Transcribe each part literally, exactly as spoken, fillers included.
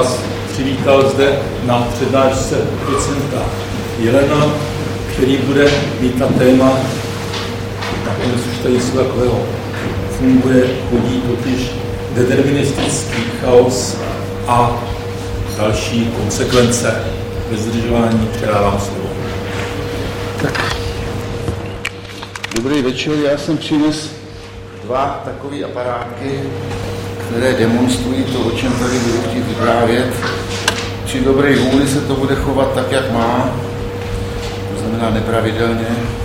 vás přivítal zde na přednášce docenta Jelena, který bude mít na téma, nakonec už tady něco takového funguje, chodí totiž deterministický chaos a další konsekvence. Bez zdržování předávám slovo. Tak. Dobrý večer, já jsem přinesl dva takové aparátky, které demonstrují to, o čem tady budu chtít vyprávět. Při dobré vůli se to bude chovat tak, jak má, to znamená nepravidelně.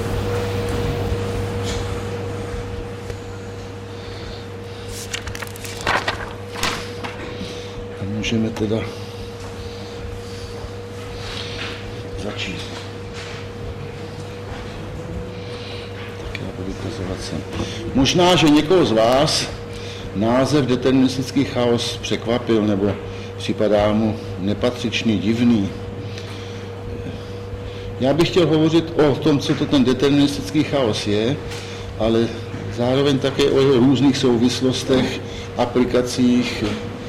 A můžeme teda začít. Tak já budu ukazovat sem. Možná, že někoho z vás název deterministický chaos překvapil, nebo připadá mu nepatřičný, divný. Já bych chtěl hovořit o tom, co to ten deterministický chaos je, ale zároveň také o jeho různých souvislostech, aplikacích,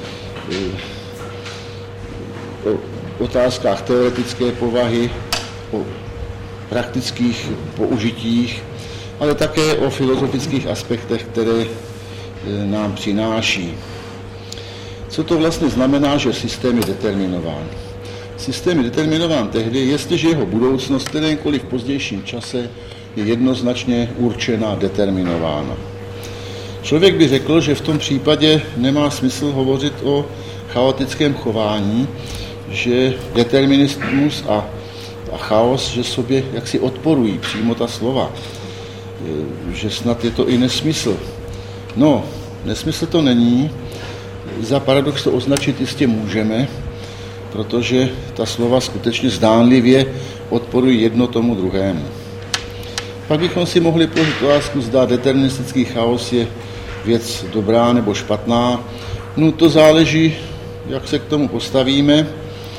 o otázkách teoretické povahy, o praktických použitích, ale také o filozofických aspektech, které nám přináší. Co to vlastně znamená, že systém je determinován? Systém je determinován tehdy, jestliže jeho budoucnost v kterémkoliv pozdějším čase je jednoznačně určena, determinována. Člověk by řekl, že v tom případě nemá smysl hovořit o chaotickém chování, že determinismus a, a chaos, že sobě jaksi odporují přímo ta slova, že snad je to i nesmysl. No, nesmysl to není, za paradox to označit jistě můžeme, protože ta slova skutečně zdánlivě odporují jedno tomu druhému. Pak bychom si mohli položit otázku, zda deterministický chaos je věc dobrá nebo špatná. No to záleží, jak se k tomu postavíme.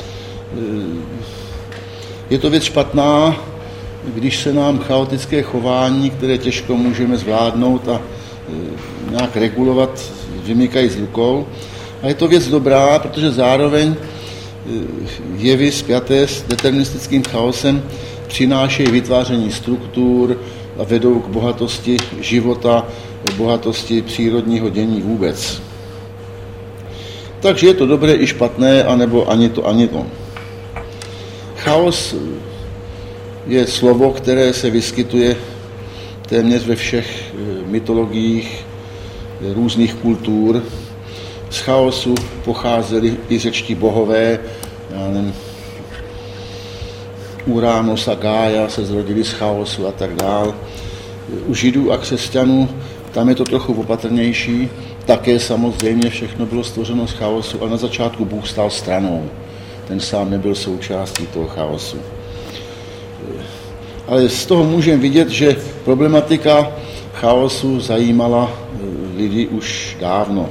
Je to věc špatná, když se nám chaotické chování, které těžko můžeme zvládnout a nějak regulovat, vymykají z rukou. A je to věc dobrá, protože zároveň jevy spjaté s deterministickým chaosem přinášejí vytváření struktur a vedou k bohatosti života, bohatosti přírodního dění vůbec. Takže je to dobré i špatné, anebo ani to, ani to. Chaos je slovo, které se vyskytuje téměř ve všech mytologiích různých kultur. Z chaosu pocházeli i řečtí bohové, já nevím, Uranus a Gája se zrodili z chaosu a tak dál. U Židů a křesťanů tam je to trochu opatrnější, také samozřejmě všechno bylo stvořeno z chaosu, ale na začátku Bůh stál stranou. Ten sám nebyl součástí toho chaosu. Ale z toho můžeme vidět, že problematika chaosu zajímala lidi už dávno.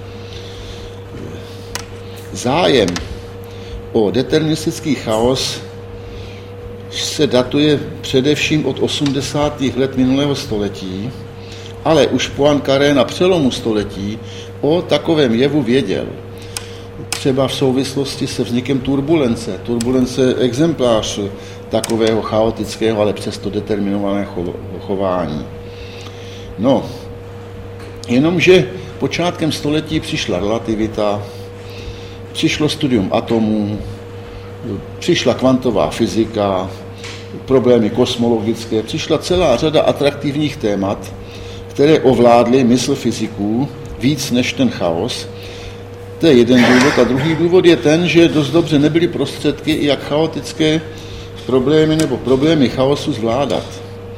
Zájem o deterministický chaos se datuje především od osmdesátých let minulého století, ale už Poincaré na přelomu století o takovém jevu věděl. Třeba v souvislosti se vznikem turbulence. Turbulence je exemplář takového chaotického, ale přesto determinovaného chování. No, jenomže počátkem století přišla relativita, přišlo studium atomů, přišla kvantová fyzika, problémy kosmologické, přišla celá řada atraktivních témat, které ovládly mysl fyziků víc než ten chaos. To je jeden důvod. A druhý důvod je ten, že dost dobře nebyly prostředky, jak chaotické problémy nebo problémy chaosu zvládat.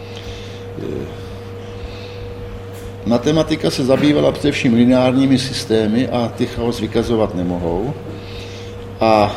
Matematika se zabývala především lineárními systémy a ty chaos vykazovat nemohou. A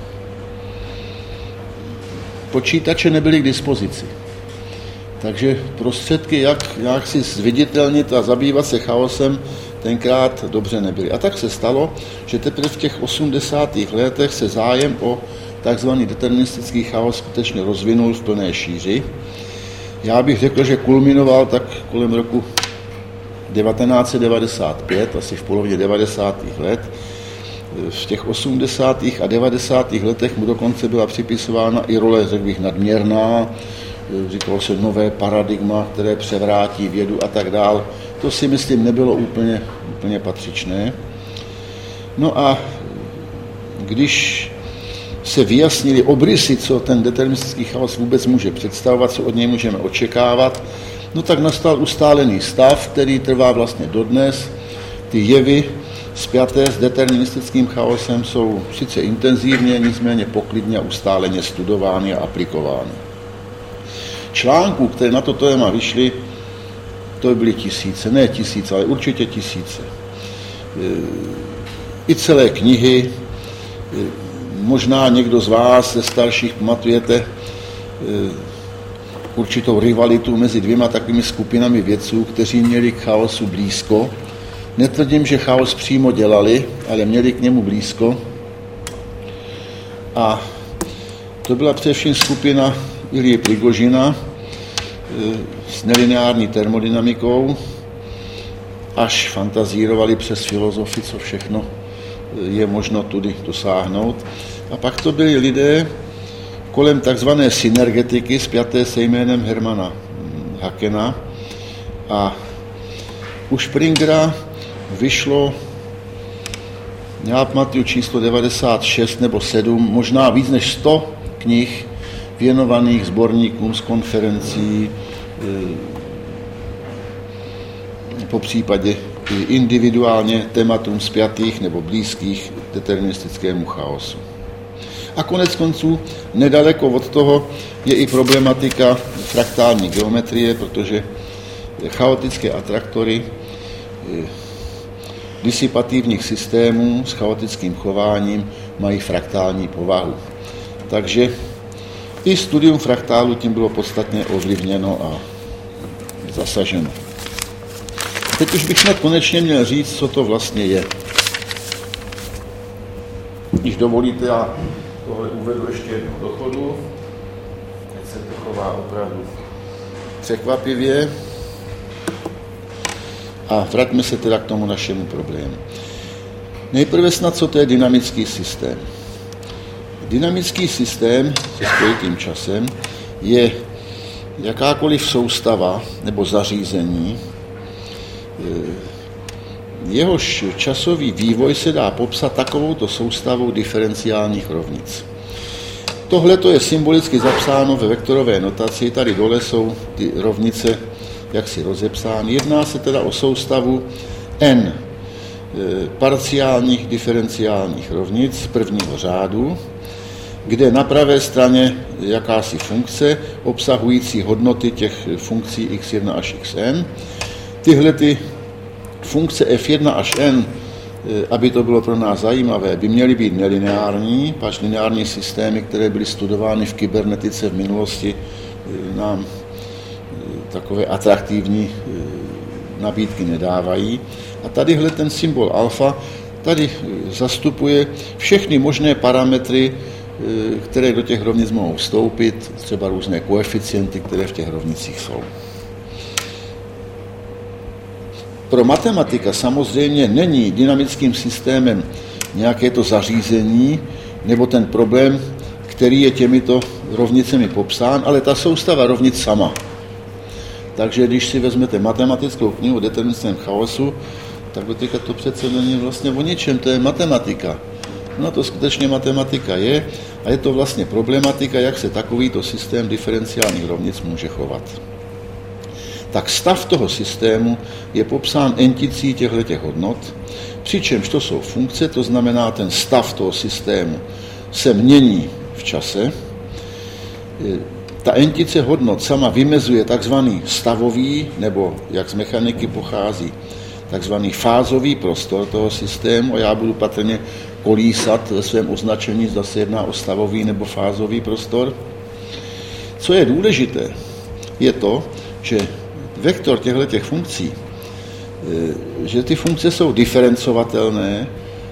počítače nebyly k dispozici. Takže prostředky, jak, jak si zviditelnit a zabývat se chaosem, tenkrát dobře nebyly. A tak se stalo, že teprve v těch osmdesátých letech se zájem o takzvaný deterministický chaos skutečně rozvinul v plné šíři. Já bych řekl, že kulminoval tak kolem roku devatenáct set devadesát pět, asi v polovině devadesátých let, v těch osmdesátých a devadesátých letech mu dokonce byla připisována i role, řekl bych, nadměrná, říkalo se nové paradigma, které převrátí vědu a tak dál. To si myslím nebylo úplně, úplně patřičné. No a když se vyjasnili obrysy, co ten deterministický chaos vůbec může představovat, co od něj můžeme očekávat, no tak nastal ustálený stav, který trvá vlastně dodnes. Ty jevy spjaté s deterministickým chaosem jsou sice intenzivně, nicméně poklidně a ustáleně studovány a aplikovány. Článků, které na to téma vyšly, to byly tisíce, ne tisíce, ale určitě tisíce. I celé knihy, možná někdo z vás, ze starších, pamatujete určitou rivalitu mezi dvěma takovými skupinami vědců, kteří měli k chaosu blízko. Netvrdím, že chaos přímo dělali, ale měli k němu blízko. A to byla především skupina Ilji Prigožina s nelineární termodynamikou, až fantazírovali přes filozofii, co všechno je možno tudy dosáhnout. A pak to byli lidé kolem takzvané synergetiky spjaté se jménem Hermana Hackena. A u Springera vyšlo, já pamatuju číslo devadesát šest nebo sedm, možná víc než sto knih věnovaných sborníkům z konferencí, po případě individuálně tématům spjatých nebo blízkých deterministickému chaosu. A konec konců, nedaleko od toho je i problematika fraktální geometrie, protože chaotické atraktory disipativních systémů s chaotickým chováním mají fraktální povahu. Takže i studium fraktálu tím bylo podstatně ovlivněno a zasaženo. Teď už bych snad konečně měl říct, co to vlastně je. Když dovolíte, já tohle uvedu ještě jednou do chodu. Teď se to chová opravdu překvapivě. A vraťme se teda k tomu našemu problému. Nejprve snad, co to je dynamický systém. Dynamický systém se spojitým časem je jakákoliv soustava nebo zařízení, jehož časový vývoj se dá popsat takovouto soustavou diferenciálních rovnic. Tohle to je symbolicky zapsáno ve vektorové notaci, tady dole jsou ty rovnice jaksi rozepsány. Jedná se teda o soustavu n parciálních diferenciálních rovnic prvního řádu, kde na pravé straně jakási funkce obsahující hodnoty těch funkcí x jedna až xn. Tyhle ty funkce f jedna až n, aby to bylo pro nás zajímavé, by měly být nelineární, pač lineární systémy, které byly studovány v kybernetice v minulosti, nám takové atraktivní nabídky nedávají. A tadyhle ten symbol alfa tady zastupuje všechny možné parametry, které do těch rovnic mohou vstoupit, třeba různé koeficienty, které v těch rovnicích jsou. Pro matematika samozřejmě není dynamickým systémem nějaké to zařízení nebo ten problém, který je těmito rovnicemi popsán, ale ta soustava rovnic sama. Takže když si vezmete matematickou knihu o deterministickém chaosu, tak teďka to přece není vlastně o ničem, to je matematika. No to skutečně matematika je a je to vlastně problematika, jak se takovýto systém diferenciálních rovnic může chovat. Tak stav toho systému je popsán enticí těchto hodnot, přičemž to jsou funkce, to znamená, ten stav toho systému se mění v čase. Ta entice hodnot sama vymezuje takzvaný stavový, nebo jak z mechaniky pochází, takzvaný fázový prostor toho systému a já budu patrně kolísat ve svém označení, zda se jedná o stavový nebo fázový prostor. Co je důležité, je to, že vektor těchto funkcí, že ty funkce jsou diferencovatelné,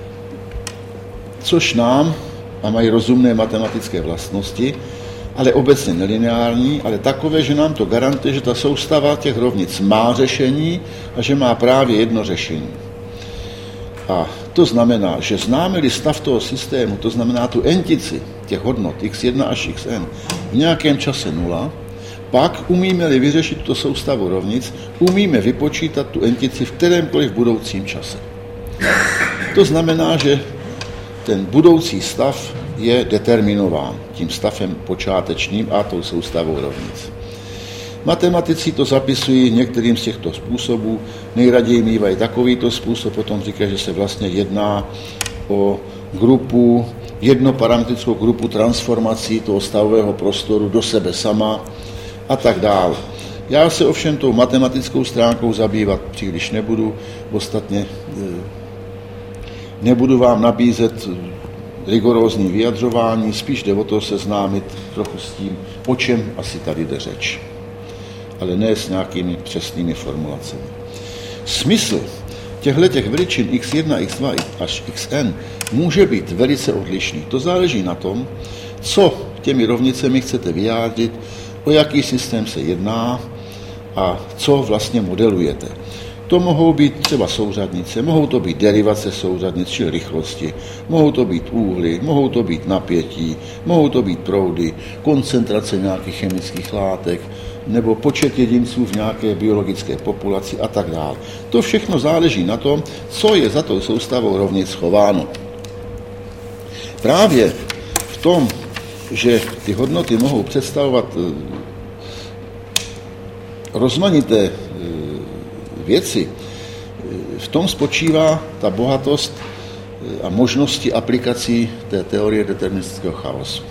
což nám, a mají rozumné matematické vlastnosti, ale obecně nelineární, ale takové, že nám to garantuje, že ta soustava těch rovnic má řešení a že má právě jedno řešení. A To znamená, že známe-li stav toho systému, to znamená tu entici těch hodnot x jedna až xn v nějakém čase nula, pak umíme-li vyřešit tuto soustavu rovnic, umíme vypočítat tu entici v kterémkoliv budoucím čase. To znamená, že ten budoucí stav je determinován tím stavem počátečním a tou soustavou rovnic. Matematici to zapisují některým z těchto způsobů, nejraději mývají takovýto způsob, potom říkají, že se vlastně jedná o grupu, jednoparametrickou grupu transformací toho stavového prostoru do sebe sama a tak dále. Já se ovšem tou matematickou stránkou zabývat příliš nebudu, ostatně nebudu vám nabízet rigorózní vyjadřování, spíš jde o to seznámit trochu s tím, o čem asi tady jde řeč, ale ne s nějakými přesnými formulacemi. Smysl těchto veličin x jedna, x dva až xn může být velice odlišný. To záleží na tom, co těmi rovnicemi chcete vyjádřit, o jaký systém se jedná a co vlastně modelujete. To mohou být třeba souřadnice, mohou to být derivace souřadnic, čili rychlosti, mohou to být úhly, mohou to být napětí, mohou to být proudy, koncentrace nějakých chemických látek, nebo počet jedinců v nějaké biologické populaci a tak dále. To všechno záleží na tom, co je za tou soustavou rovnic schováno. Právě v tom, že ty hodnoty mohou představovat rozmanité věci, v tom spočívá ta bohatost a možnosti aplikací té teorie deterministického chaosu.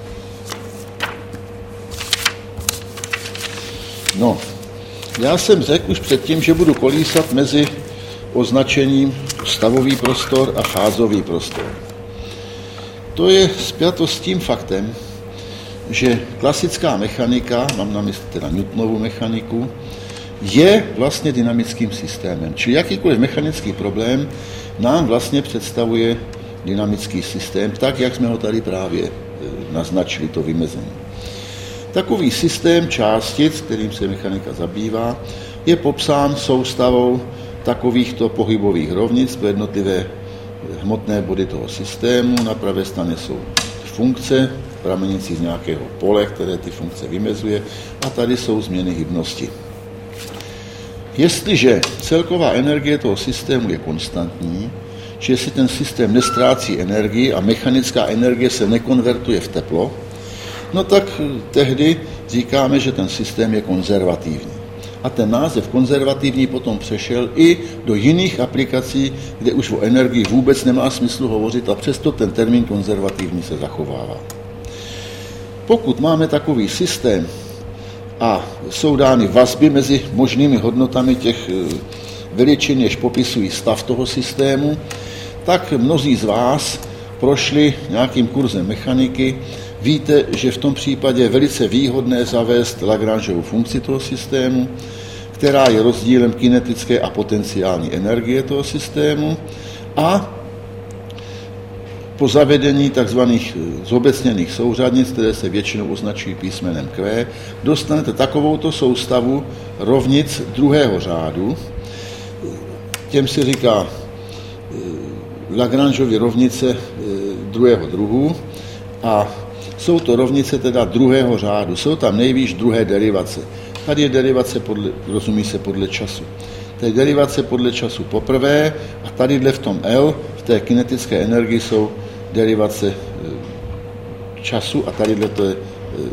No, já jsem řekl už předtím, že budu kolísat mezi označením stavový prostor a fázový prostor. To je spjato s tím faktem, že klasická mechanika, mám na mysli teda Newtonovu mechaniku, je vlastně dynamickým systémem. Čili jakýkoliv mechanický problém nám vlastně představuje dynamický systém, tak, jak jsme ho tady právě naznačili, to vymezení. Takový systém částic, kterým se mechanika zabývá, je popsán soustavou takovýchto pohybových rovnic pro jednotlivé hmotné body toho systému. Na pravé straně jsou funkce, pramenící z nějakého pole, které ty funkce vymezuje, a tady jsou změny hybnosti. Jestliže celková energie toho systému je konstantní, či jestli ten systém nestrácí energii a mechanická energie se nekonvertuje v teplo, no tak tehdy říkáme, že ten systém je konzervativní. A ten název konzervativní potom přešel i do jiných aplikací, kde už o energii vůbec nemá smysl hovořit a přesto ten termín konzervativní se zachovává. Pokud máme takový systém a jsou dány vazby mezi možnými hodnotami těch veličin, jež popisují stav toho systému, tak mnozí z vás prošli nějakým kurzem mechaniky. Víte, že v tom případě je velice výhodné zavést Lagrangeovu funkci toho systému, která je rozdílem kinetické a potenciální energie toho systému, a po zavedení tzv. Zobecněných souřadnic, které se většinou označují písmenem Q, dostanete takovouto soustavu rovnic druhého řádu. Těm se říká Lagrangeovy rovnice druhého druhu a jsou to rovnice teda druhého řádu. Jsou tam nejvýš druhé derivace. Tady je derivace, podle, rozumí se podle času. Tady je derivace podle času poprvé a tadyhle v tom L, v té kinetické energii, jsou derivace času a tadyhle to je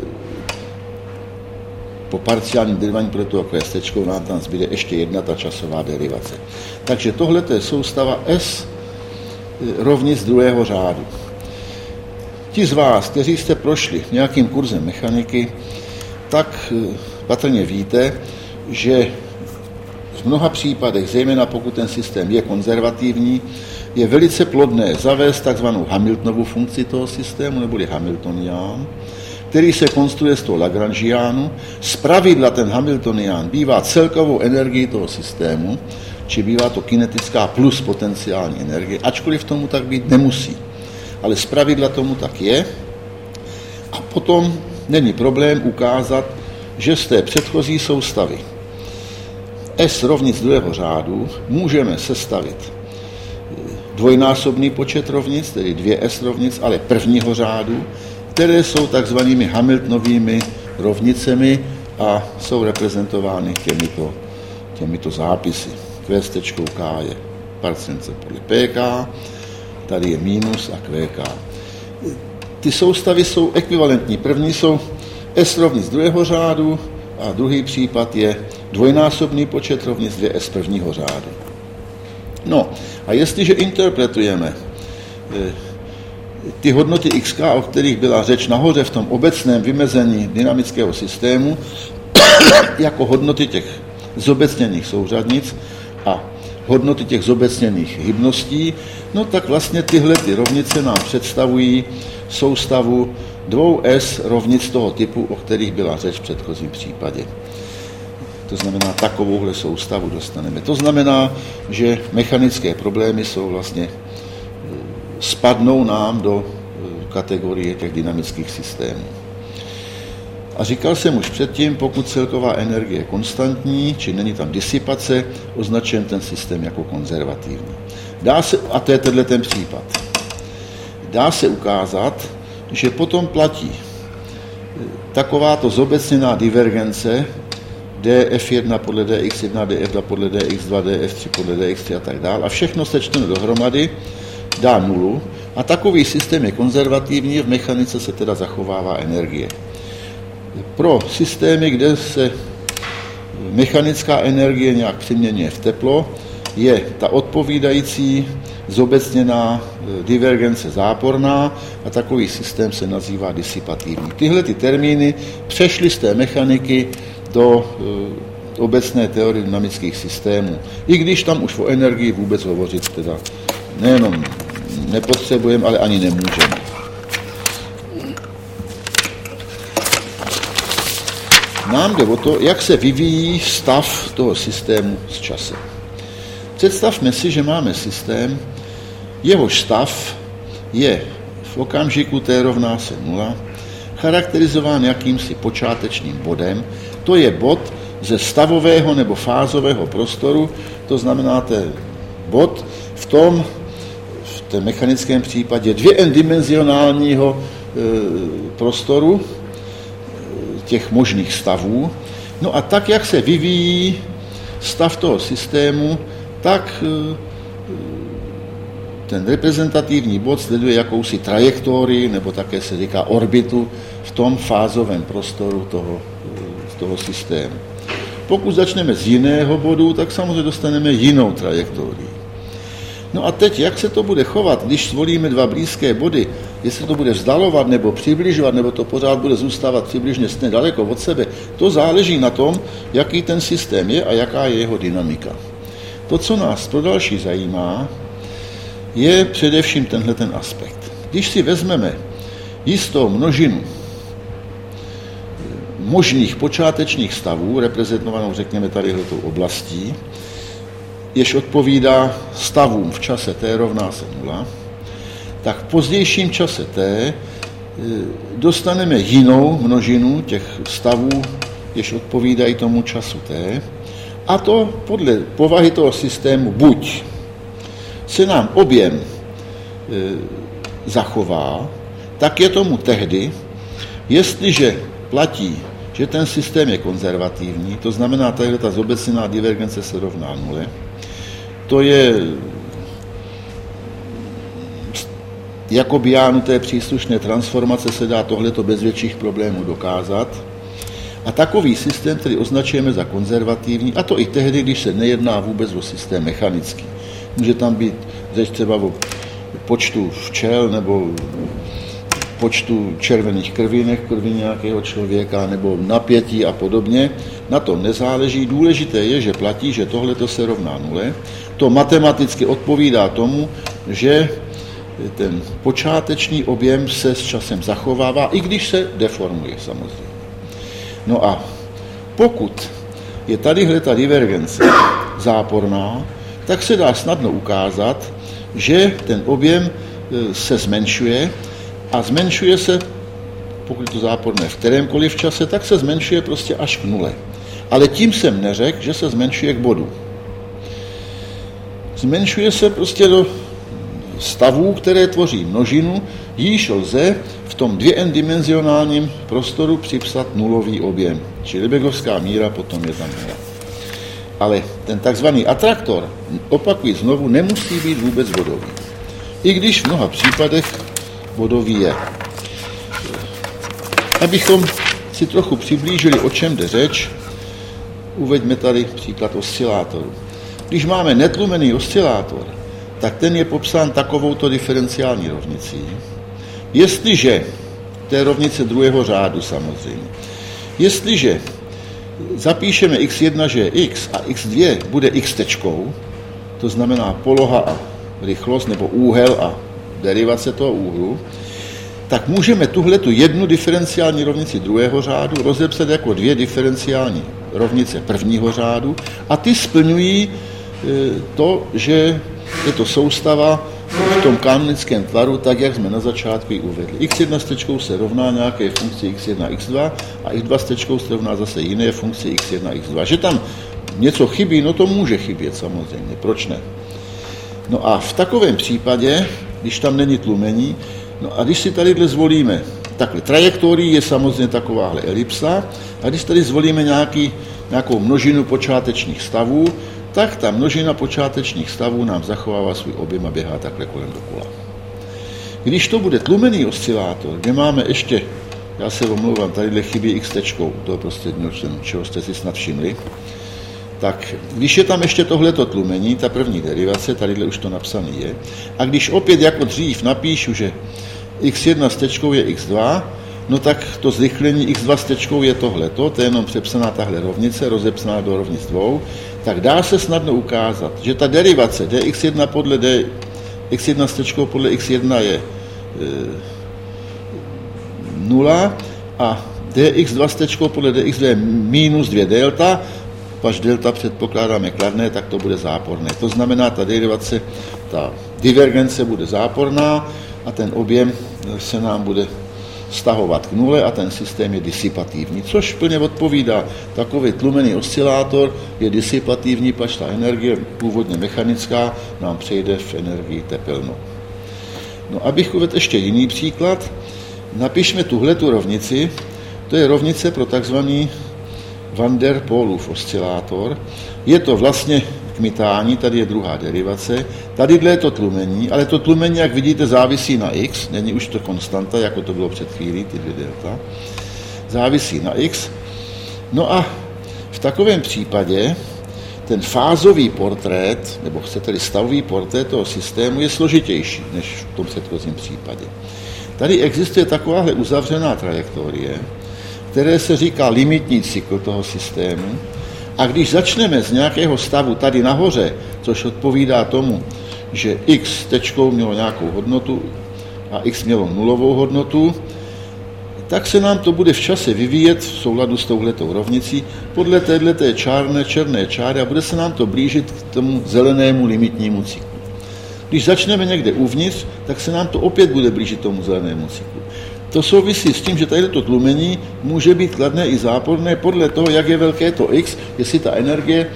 po parciálním derivání pro to jako stečkou nám tam zbyde ještě jedna ta časová derivace. Takže tohle je soustava S rovnic druhého řádu. Ti z vás, kteří jste prošli nějakým kurzem mechaniky, tak patrně víte, že v mnoha případech, zejména pokud ten systém je konzervativní, je velice plodné zavést takzvanou Hamiltonovu funkci toho systému, neboli Hamiltonián, který se konstruuje z toho Lagrangiánu. Zpravidla ten Hamiltonián bývá celkovou energií toho systému, či bývá to kinetická plus potenciální energie, ačkoliv tomu tak být nemusí. Ale zpravidla tomu tak je a potom není problém ukázat, že z té předchozí soustavy S rovnic druhého řádu můžeme sestavit dvojnásobný počet rovnic, tedy dvě S rovnic, ale prvního řádu, které jsou takzvanými Hamiltonovými rovnicemi a jsou reprezentovány těmito, těmito zápisy. Q s tečkou K je parcence podle P K, tady je minus a Q K. Ty soustavy jsou ekvivalentní. První jsou S rovnic druhého řádu a druhý případ je dvojnásobný počet rovnic dvě S prvního řádu. No a jestliže interpretujeme ty hodnoty xk, o kterých byla řeč nahoře v tom obecném vymezení dynamického systému, jako hodnoty těch zobecněných souřadnic a hodnoty těch zobecněných hybností, no tak vlastně tyhle ty rovnice nám představují soustavu dvou S rovnic toho typu, o kterých byla řeč v předchozím případě. To znamená, takovouhle soustavu dostaneme. To znamená, že mechanické problémy jsou vlastně, spadnou nám do kategorie těch dynamických systémů. A říkal jsem už předtím, pokud celková energie je konstantní, či není tam disipace, označen ten systém jako konzervativní. Dá se, a to je tenhle ten případ, dá se ukázat, že potom platí takováto zobecněná divergence D F jedna podle D X jedna, D F dva podle D X dva, D F tři podle D X tři a tak dále. A všechno sečteno dohromady dá nulu. A takový systém je konzervativní, v mechanice se teda zachovává energie. Pro systémy, kde se mechanická energie nějak přeměňuje v teplo, je ta odpovídající zobecněná divergence záporná a takový systém se nazývá disipativní. Tyhle ty termíny přešly z té mechaniky do e, obecné teorie dynamických systémů. I když tam už o energii vůbec hovořit teda nejenom nepotřebujeme, ale ani nemůžeme. Nám jde o to, jak se vyvíjí stav toho systému s časem. Představme si, že máme systém, jehož stav je v okamžiku t rovná se nula, charakterizován jakýmsi počátečním bodem. To je bod ze stavového nebo fázového prostoru, to znamená, to je bod v tom, v tom mechanickém případě dvě-n-dimenzionálního e, prostoru těch možných stavů. No a tak, jak se vyvíjí stav toho systému, tak e, ten reprezentativní bod sleduje jakousi trajektorii, nebo také se říká orbitu v tom fázovém prostoru toho, toho systému. Pokud začneme z jiného bodu, tak samozřejmě dostaneme jinou trajektorii. No a teď, jak se to bude chovat, když zvolíme dva blízké body, jestli to bude vzdalovat nebo přibližovat, nebo to pořád bude zůstávat přibližně stejně daleko od sebe, to záleží na tom, jaký ten systém je a jaká je jeho dynamika. To, co nás pro další zajímá, je především tenhle ten aspekt. Když si vezmeme jistou množinu možných počátečních stavů, reprezentovanou, řekněme, tadyhletou oblastí, jež odpovídá stavům v čase t rovná se nula, tak v pozdějším čase t dostaneme jinou množinu těch stavů, jež odpovídají tomu času t, a to podle povahy toho systému buď se nám objem e, zachová, tak je tomu tehdy, jestliže platí, že ten systém je konzervativní, to znamená, tahle ta zobecněná divergence se rovná nule, to je jako biánu té příslušné transformace se dá tohleto bez větších problémů dokázat. A takový systém, který označujeme za konzervativní, a to i tehdy, když se nejedná vůbec o systém mechanický. Může tam být řeč třeba o počtu včel nebo počtu červených krvinek v krvi nějakého člověka nebo napětí a podobně. Na tom nezáleží. Důležité je, že platí, že tohleto se rovná nule. To matematicky odpovídá tomu, že ten počáteční objem se s časem zachovává, i když se deformuje samozřejmě. No a pokud je tadyhle ta divergence záporná, tak se dá snadno ukázat, že ten objem se zmenšuje a zmenšuje se, pokud to záporné v kterémkoliv čase, tak se zmenšuje prostě až k nule. Ale tím jsem neřekl, že se zmenšuje k bodu. Zmenšuje se prostě do stavů, které tvoří množinu, již lze v tom dvě-n-dimenzionálním prostoru připsat nulový objem. Čili Lebesgovská míra potom je tam nula. Ale ten takzvaný atraktor, opakuji znovu, nemusí být vůbec bodový. I když v mnoha případech bodový je. Abychom si trochu přiblížili, o čem jde řeč, uveďme tady příklad oscilátoru. Když máme netlumený oscilátor, tak ten je popsán takovouto diferenciální rovnicí. Jestliže, to je rovnice druhého řádu samozřejmě, jestliže zapíšeme iks jedna, že je x a iks dva bude x tečkou, to znamená poloha a rychlost nebo úhel a derivace toho úhlu, tak můžeme tuhletu jednu diferenciální rovnici druhého řádu rozepsat jako dvě diferenciální rovnice prvního řádu a ty splňují to, že je to soustava v tom kanonickém tvaru, tak jak jsme na začátku ji uvedli. iks jedna s tečkou se rovná nějaké funkci iks jedna, iks dva a iks dva s tečkou se rovná zase jiné funkci iks jedna, iks dva. Že tam něco chybí, no to může chybět samozřejmě, proč ne? No a v takovém případě, když tam není tlumení, no a když si tadyhle zvolíme, takhle trajektorii je samozřejmě takováhle elipsa, a když tady zvolíme nějaký, nějakou množinu počátečních stavů, tak ta množina počátečních stavů nám zachovává svůj objem a běhá takhle kolem dokola. Když to bude tlumený oscilátor, kde máme ještě, já se omlouvám, tadyhle chybí x tečkou, to je prostě čeho jste si snad všimli, tak když je tam ještě tohleto tlumení, ta první derivace, tadyhle už to napsané je, a když opět jako dřív napíšu, že iks jedna s tečkou je iks dva, no tak to zrychlení iks dva s tečkou je tohleto, to je jenom přepsaná tahle rovnice, rozepsaná do rovnic dvou, tak dá se snadno ukázat, že ta derivace dx jedna podle d, x jedna s tečkou podle x jedna je e, nula a dx dva s tečkou podle dx dva je minus dvě delta, až delta předpokládáme kladné, tak to bude záporné. To znamená, ta derivace, ta divergence bude záporná a ten objem se nám bude stahovat k nule a ten systém je disipativní, což plně odpovídá. Takový tlumený oscilátor je disipativní, pač ta energie původně mechanická nám přejde v energii tepelnou. No, abych uvedl ještě jiný příklad, napišme tuhletu rovnici, to je rovnice pro takzvaný Van der Poelův oscilátor. Je to vlastně kmitání, tady je druhá derivace, tady je to tlumení, ale to tlumení, jak vidíte, závisí na x, není už to konstanta, jako to bylo před chvílí, ty dvě delta, závisí na x. No a v takovém případě ten fázový portrét, nebo chcete-li stavový portrét toho systému je složitější, než v tom předchozím případě. Tady existuje takováhle uzavřená trajektorie, které se říká limitní cykl toho systému. A když začneme z nějakého stavu tady nahoře, což odpovídá tomu, že x tečkou mělo nějakou hodnotu a x mělo nulovou hodnotu, tak se nám to bude v čase vyvíjet v souladu s touhletou rovnicí podle téhleté čárné, černé čáry a bude se nám to blížit k tomu zelenému limitnímu cyklu. Když začneme někde uvnitř, tak se nám to opět bude blížit tomu zelenému cyklu. To souvisí s tím, že tady to tlumení může být kladné i záporné podle toho, jak je velké to x, jestli ta energie e,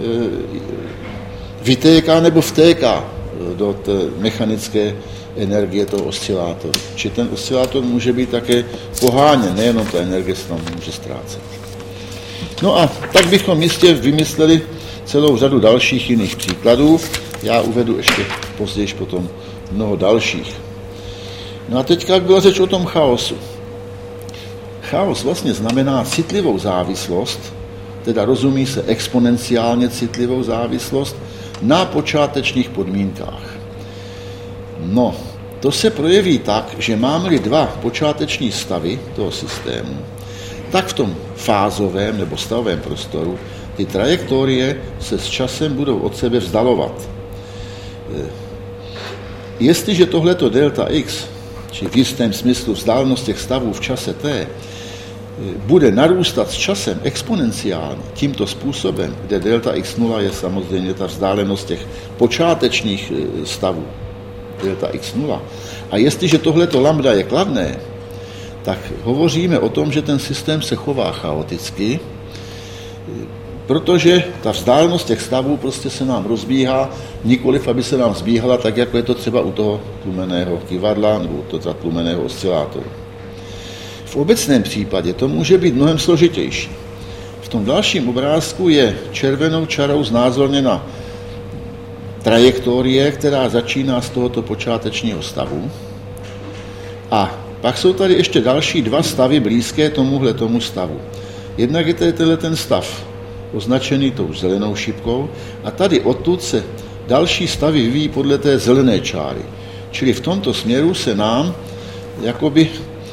vytéká nebo vtéká do té mechanické energie toho oscilátoru. Či ten oscilátor může být také poháněn, nejenom ta energie se tam může ztrácet. No a tak bychom jistě vymysleli celou řadu dalších jiných příkladů. Já uvedu ještě později potom mnoho dalších. No a teďka byla řeč o tom chaosu. Chaos vlastně znamená citlivou závislost, teda rozumí se exponenciálně citlivou závislost na počátečních podmínkách. No, to se projeví tak, že máme-li dva počáteční stavy toho systému, tak v tom fázovém nebo stavovém prostoru ty trajektorie se s časem budou od sebe vzdalovat. Jestliže tohleto delta x, či v jistém smyslu vzdálenost těch stavů v čase t, bude narůstat s časem exponenciálně tímto způsobem, kde delta x nula je samozřejmě ta vzdálenost těch počátečních stavů, delta x nula. A jestliže tohleto lambda je kladné, tak hovoříme o tom, že ten systém se chová chaoticky. protože ta vzdálenost těch stavů prostě se nám rozbíhá, nikoliv, aby se nám zbíhala, tak jako je to třeba u toho tlumeného kyvadla nebo u toho tlumeného oscilátoru. V obecném případě to může být mnohem složitější. V tom dalším obrázku je červenou čarou znázorněna trajektorie, která začíná z tohoto počátečního stavu. A pak jsou tady ještě další dva stavy blízké tomuhle tomu stavu. Jednak je tady tenhle ten stav označený tou zelenou šipkou a tady odtud se další stavy vyvíjí podle té zelené čáry. Čili v tomto směru se nám jakoby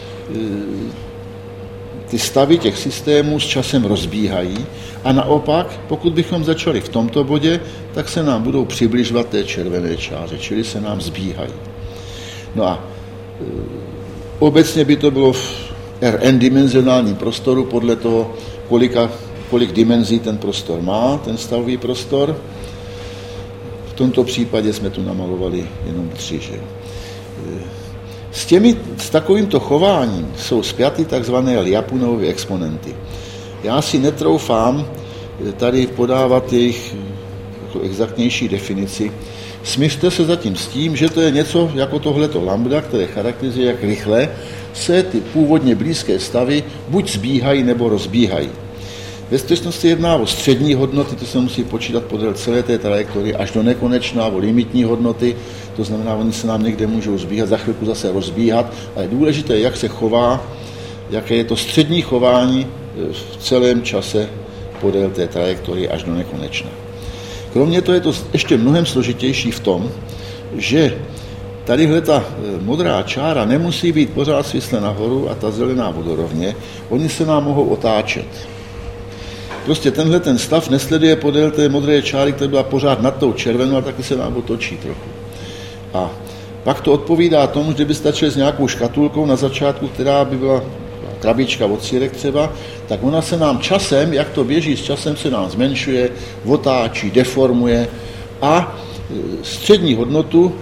ty stavy těch systémů s časem rozbíhají a naopak, pokud bychom začali v tomto bodě, tak se nám budou přibližovat té červené čáře, čili se nám zbíhají. No a e, obecně by to bylo v R N dimenzionálním prostoru podle toho, kolika, kolik dimenzí ten prostor má, ten stavový prostor. V tomto případě jsme tu namalovali jenom tři, že? S, těmi, s takovýmto chováním jsou spjaty takzvané Ljapunovy exponenty. Já si netroufám tady podávat jejich jako exaktnější definici. Smyřte se zatím s tím, že to je něco jako tohleto lambda, které charakterizuje, jak rychle se ty původně blízké stavy buď zbíhají nebo rozbíhají. Ve skutečnosti jedná o střední hodnoty, to se musí počítat podél celé té trajektorie až do nekonečná, o limitní hodnoty, to znamená, oni se nám někde můžou zbíhat, za chvilku zase rozbíhat, a je důležité, jak se chová, jaké je to střední chování v celém čase podél té trajektorie až do nekonečna. Kromě toho je to ještě mnohem složitější v tom, že tadyhle ta modrá čára nemusí být pořád svisle nahoru a ta zelená vodorovně, oni se nám mohou otáčet. Prostě tenhle ten stav nesleduje podél té modré čáry, která byla pořád nad tou červenou, a taky se nám otočí trochu. A pak to odpovídá tomu, že by stačili s nějakou škatulkou na začátku, která by byla krabička od sýrek třeba, tak ona se nám časem, jak to běží, s časem se nám zmenšuje, otáčí, deformuje a střední hodnotu,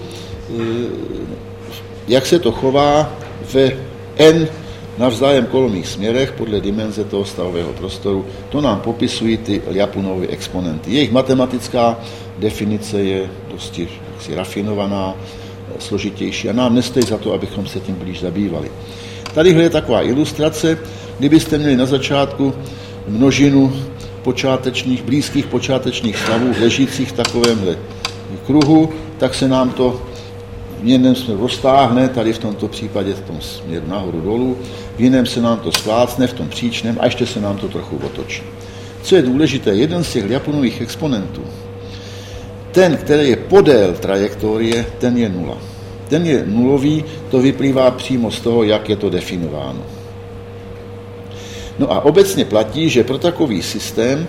jak se to chová ve n navzájem kolmých směrech podle dimenze toho stavového prostoru, to nám popisují ty Ljapunovy exponenty. Jejich matematická definice je dosti jaksi rafinovaná, složitější a nám nestojí za to, abychom se tím blíž zabývali. Tadyhle je taková ilustrace, kdybyste měli na začátku množinu počátečních, blízkých počátečních stavů ležících v takovémhle kruhu, tak se nám to v jednom směru roztáhne, tady v tomto případě v tom směru nahoru dolů, v jiném se nám to splácne, v tom příčném a ještě se nám to trochu otočí. Co je důležité, jeden z těch Ljapunových exponentů, ten, který je podél trajektorie, ten je nula. Ten je nulový, to vyplývá přímo z toho, jak je to definováno. No a obecně platí, že pro takový systém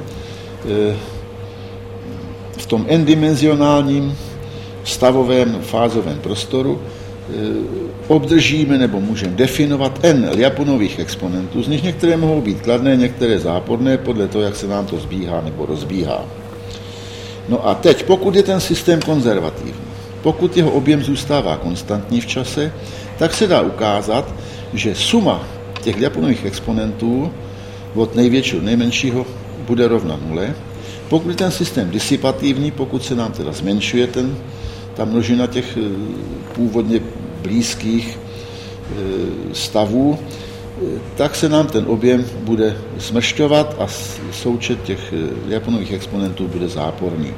v tom n-dimenzionálním stavovém fázovém prostoru obdržíme nebo můžeme definovat n Ljapunových exponentů, z nich některé mohou být kladné, některé záporné, podle toho, jak se nám to zbíhá nebo rozbíhá. No a teď, pokud je ten systém konzervativní, pokud jeho objem zůstává konstantní v čase, tak se dá ukázat, že suma těch Ljapunových exponentů od největšího nejmenšího bude rovna nule. Pokud je ten systém disipativní, pokud se nám teda zmenšuje ten, ta množina těch původně blízkých stavů, tak se nám ten objem bude smršťovat a součet těch Ljapunových exponentů bude záporný.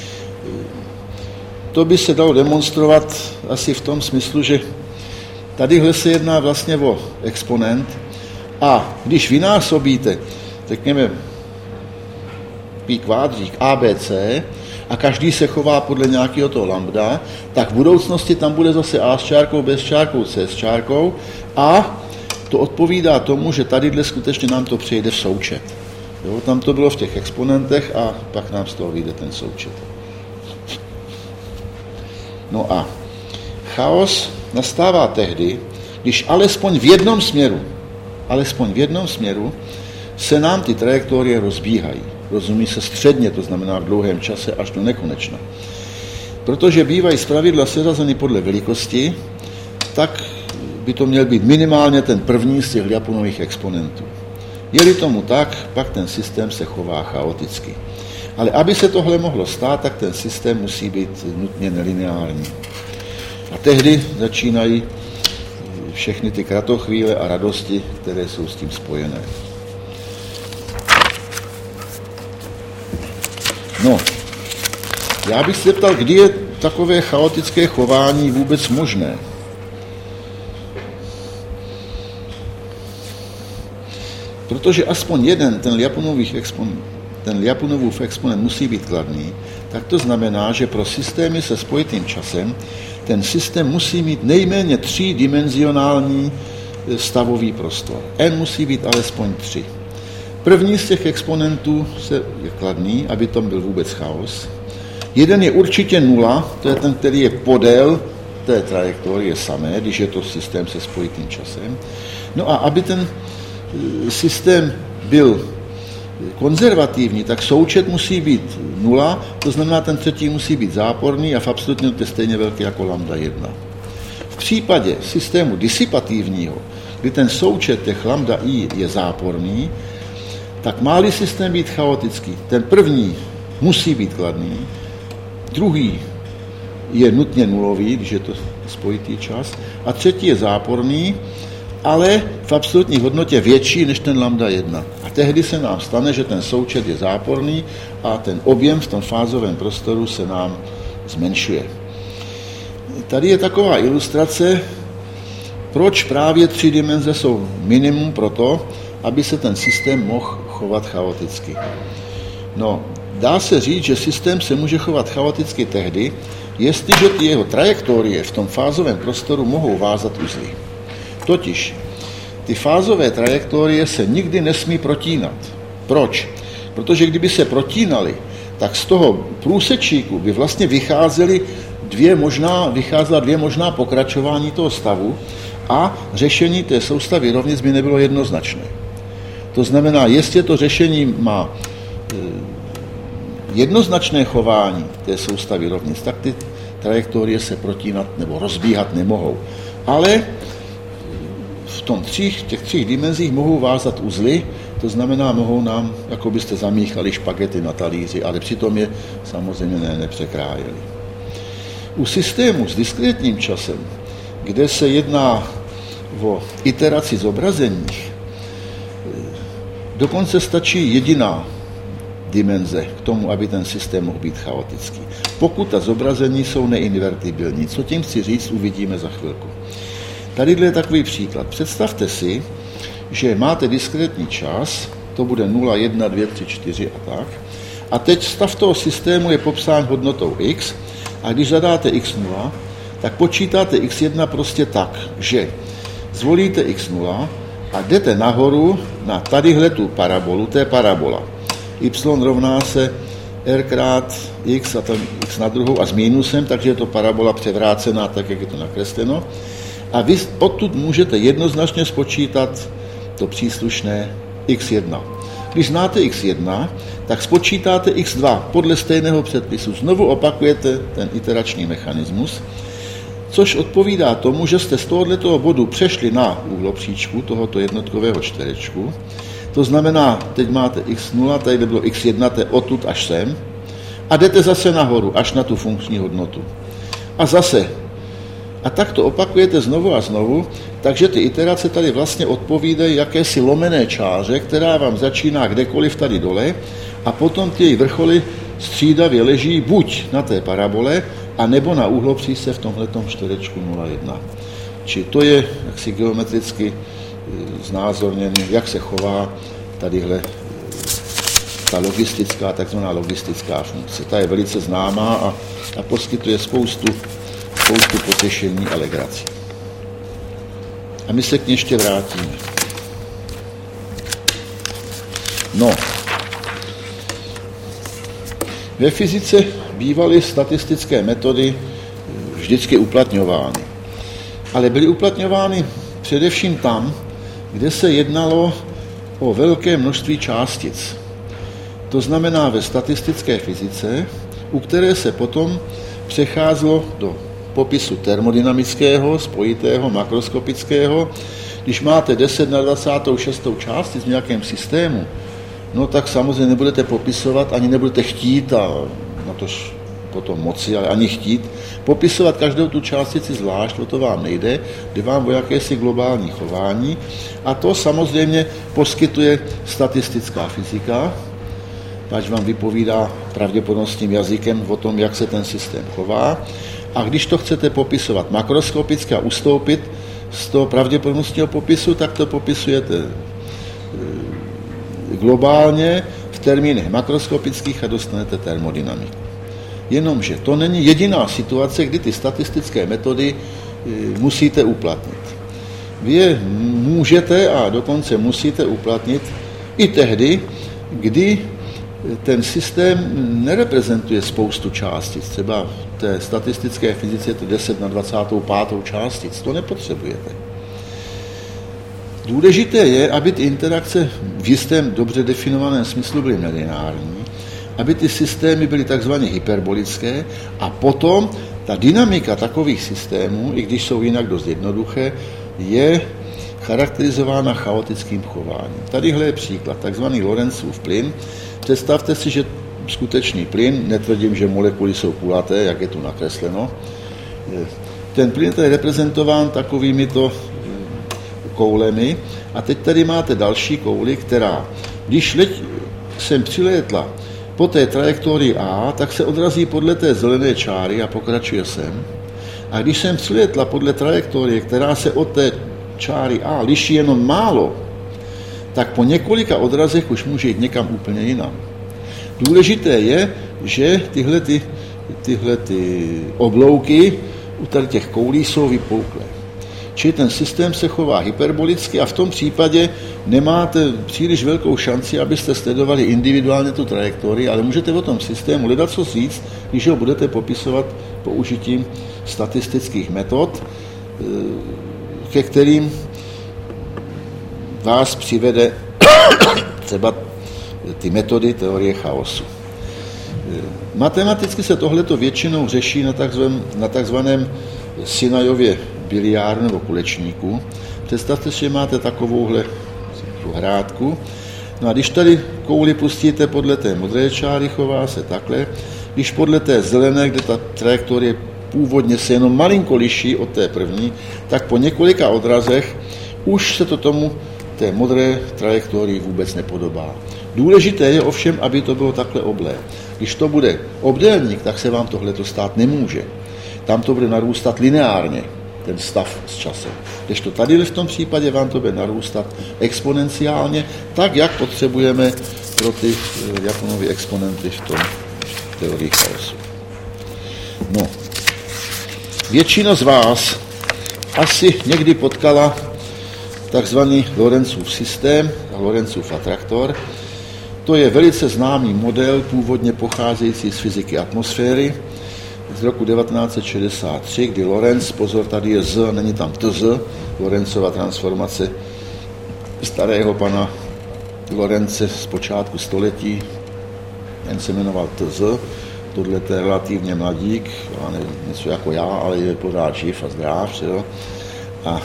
To by se dalo demonstrovat asi v tom smyslu, že tadyhle se jedná vlastně o exponent a když vynásobíte, řekněme, pi kvádřík A B C a každý se chová podle nějakého toho lambda, tak v budoucnosti tam bude zase A s čárkou, B s čárkou, C s čárkou a to odpovídá tomu, že tadyhle skutečně nám to přejde v součet. Jo, tam to bylo v těch exponentech a pak nám z toho vyjde ten součet. No a chaos nastává tehdy, když alespoň v jednom směru, alespoň v jednom směru se nám ty trajektorie rozbíhají. Rozumí se středně, to znamená v dlouhém čase až do nekonečna. Protože bývají zpravidla seřazeny podle velikosti, tak by to měl být minimálně ten první z těch Ljapunových exponentů. Je-li tomu tak, pak ten systém se chová chaoticky. Ale aby se tohle mohlo stát, tak ten systém musí být nutně nelineární. A tehdy začínají všechny ty kratochvíle a radosti, které jsou s tím spojené. No, já bych se zeptal, kdy je takové chaotické chování vůbec možné. Protože aspoň jeden, ten Ljapunovův exponent, ten Ljapunovův exponent musí být kladný, tak to znamená, že pro systémy se spojitým časem ten systém musí mít nejméně třídimenzionální stavový prostor. N musí být alespoň tři. První z těch exponentů se je kladný, aby tam byl vůbec chaos. Jeden je určitě nula, to je ten, který je podél té trajektorie samé, když je to systém se spojitým časem. No a aby ten systém byl konzervativní, tak součet musí být nula, to znamená, ten třetí musí být záporný a v absolutně to je stejně velký jako lambda jedna. V případě systému disipativního, kdy ten součet těch lambda i je záporný, tak má-li systém být chaotický, ten první musí být kladný, druhý je nutně nulový, když je to spojitý čas, a třetí je záporný, ale v absolutní hodnotě větší než ten lambda jedna. A tehdy se nám stane, že ten součet je záporný a ten objem v tom fázovém prostoru se nám zmenšuje. Tady je taková ilustrace, proč právě tři dimenze jsou minimum pro to, aby se ten systém mohl chovat chaoticky. No, dá se říct, že systém se může chovat chaoticky tehdy, jestliže ty jeho trajektorie v tom fázovém prostoru mohou vázat uzly. Totiž ty fázové trajektorie se nikdy nesmí protínat. Proč? Protože kdyby se protínaly, tak z toho průsečíku by vlastně vycházely dvě možná, vycházela dvě možná pokračování toho stavu a řešení té soustavy rovnic by nebylo jednoznačné. To znamená, jestli to řešení má jednoznačné chování té soustavy rovnic, tak ty trajektorie se protínat nebo rozbíhat nemohou. Ale v tom třích, těch třích dimenzích mohou vázat uzly, to znamená, mohou nám, jako byste zamíchali špagety na talíři, ale přitom je samozřejmě ne, nepřekrájeli. U systému s diskrétním časem, kde se jedná o iteraci zobrazení, dokonce stačí jediná dimenze k tomu, aby ten systém mohl být chaotický. Pokud ta zobrazení jsou neinvertibilní. Co tím chci říct, uvidíme za chvilku. Tady je takový příklad. Představte si, že máte diskrétní čas, to bude nula, jedna, dvě, tři, čtyři a tak. A teď stav toho systému je popsán hodnotou x a když zadáte iks nula, tak počítáte iks jedna prostě tak, že zvolíte iks nula a jdete nahoru na tadyhle tu parabolu, to je parabola. Y rovná se r krát x a tam x na druhou a s mínusem, takže je to parabola převrácená tak, jak je to nakresleno. A vy odtud můžete jednoznačně spočítat to příslušné iks jedna. Když znáte iks jedna, tak spočítáte iks dva podle stejného předpisu. Znovu opakujete ten iterační mechanismus, což odpovídá tomu, že jste z tohoto bodu přešli na úhlopříčku tohoto jednotkového čtverečku. To znamená, teď máte iks nula, tady bylo iks jedna, to je odtud až sem, a jdete zase nahoru, až na tu funkční hodnotu. A zase. A tak to opakujete znovu a znovu, takže ty iterace tady vlastně odpovídají jakési lomené čáře, která vám začíná kdekoliv tady dole a potom ty vrcholy střídavě leží buď na té parabole, a nebo na úhlopříčce v tomhletom čtverečku nula jedna. Či to je jaksi geometricky znázorněný, jak se chová tadyhle ta logistická, takzvaná logistická funkce. Ta je velice známá a, a poskytuje spoustu, spoustu potěšení a legrací. A my se k ní ještě vrátíme. No. Ve fyzice bývaly statistické metody vždycky uplatňovány. Ale byly uplatňovány především tam, kde se jednalo o velké množství částic. To znamená ve statistické fyzice, u které se potom přecházelo do popisu termodynamického, spojitého, makroskopického, Když máte deset na dvacet šest částic v nějakém systému, no tak samozřejmě nebudete popisovat, ani nebudete chtít, a na tož potom moci, ale ani chtít, popisovat každou tu částici zvlášť, o to vám nejde, jde vám o jakési globální chování a to samozřejmě poskytuje statistická fyzika, až vám vypovídá pravděpodobnostním jazykem o tom, jak se ten systém chová. A když to chcete popisovat makroskopicky a ustoupit z toho pravděpodobnostního popisu, tak to popisujete globálně v termínech makroskopických a dostanete termodynamiku. Jenomže to není jediná situace, kdy ty statistické metody musíte uplatnit. Vy je můžete a dokonce musíte uplatnit i tehdy, kdy ten systém nereprezentuje spoustu částic. Třeba v té statistické fyzice je to deset na dvacet pět částic. To nepotřebujete. Důležité je, aby ty interakce v jistém dobře definovaném smyslu byly nelineární, aby ty systémy byly takzvaně hyperbolické a potom ta dynamika takových systémů, i když jsou jinak dost jednoduché, je charakterizována chaotickým chováním. Tadyhle je příklad, takzvaný Lorenzův plyn. Představte si, že skutečný plyn, netvrdím, že molekuly jsou kulaté, jak je tu nakresleno, ten plyn je reprezentován takovýmito koulemi a teď tady máte další kouli, která, když leť, jsem přilétla po té trajektorii A, tak se odrazí podle té zelené čáry a pokračuje sem. A když jsem přilétla podle trajektorie, která se od té čáry A liší jenom málo, tak po několika odrazech už může jít někam úplně jinam. Důležité je, že tyhle, ty, tyhle ty oblouky u tady těch koulí jsou vypouklé. Čili ten systém se chová hyperbolicky a v tom případě nemáte příliš velkou šanci, abyste sledovali individuálně tu trajektorii, ale můžete o tom systému hledat co říct, když ho budete popisovat použitím statistických metod, ke kterým vás přivede třeba ty metody teorie chaosu. Matematicky se tohleto většinou řeší na takzvaném, na takzvaném Sinajově biliáru nebo kulečníku. Představte si, že máte takovouhle hrádku. No a když tady kouli pustíte podle té modré čáry, chová se takhle. Když podle té zelené, kde ta trajektorie původně se jenom malinko liší od té první, tak po několika odrazech už se to tomu té modré trajektorii vůbec nepodobá. Důležité je ovšem, aby to bylo takhle oblé. Když to bude obdélník, tak se vám tohleto stát nemůže. Tam to bude narůstat lineárně, ten stav s časem. Kdežto tady v tom případě vám to bude narůstat exponenciálně, tak, jak potřebujeme pro ty Jakonovy exponenty v tom v teorii chaosu. No. Většina z vás asi někdy potkala takzvaný Lorenzův systém a Lorenzův atraktor. To je velice známý model, původně pocházející z fyziky atmosféry z roku devatenáct set šedesát tři, kdy Lorenz, pozor, tady je Z, není tam T Z, Lorenzova transformace starého pana Lorence z počátku století, ten se jmenoval T Z, tohle je relativně mladík, já nevím, něco jako já, ale je pořád živ a zdrav, jo? A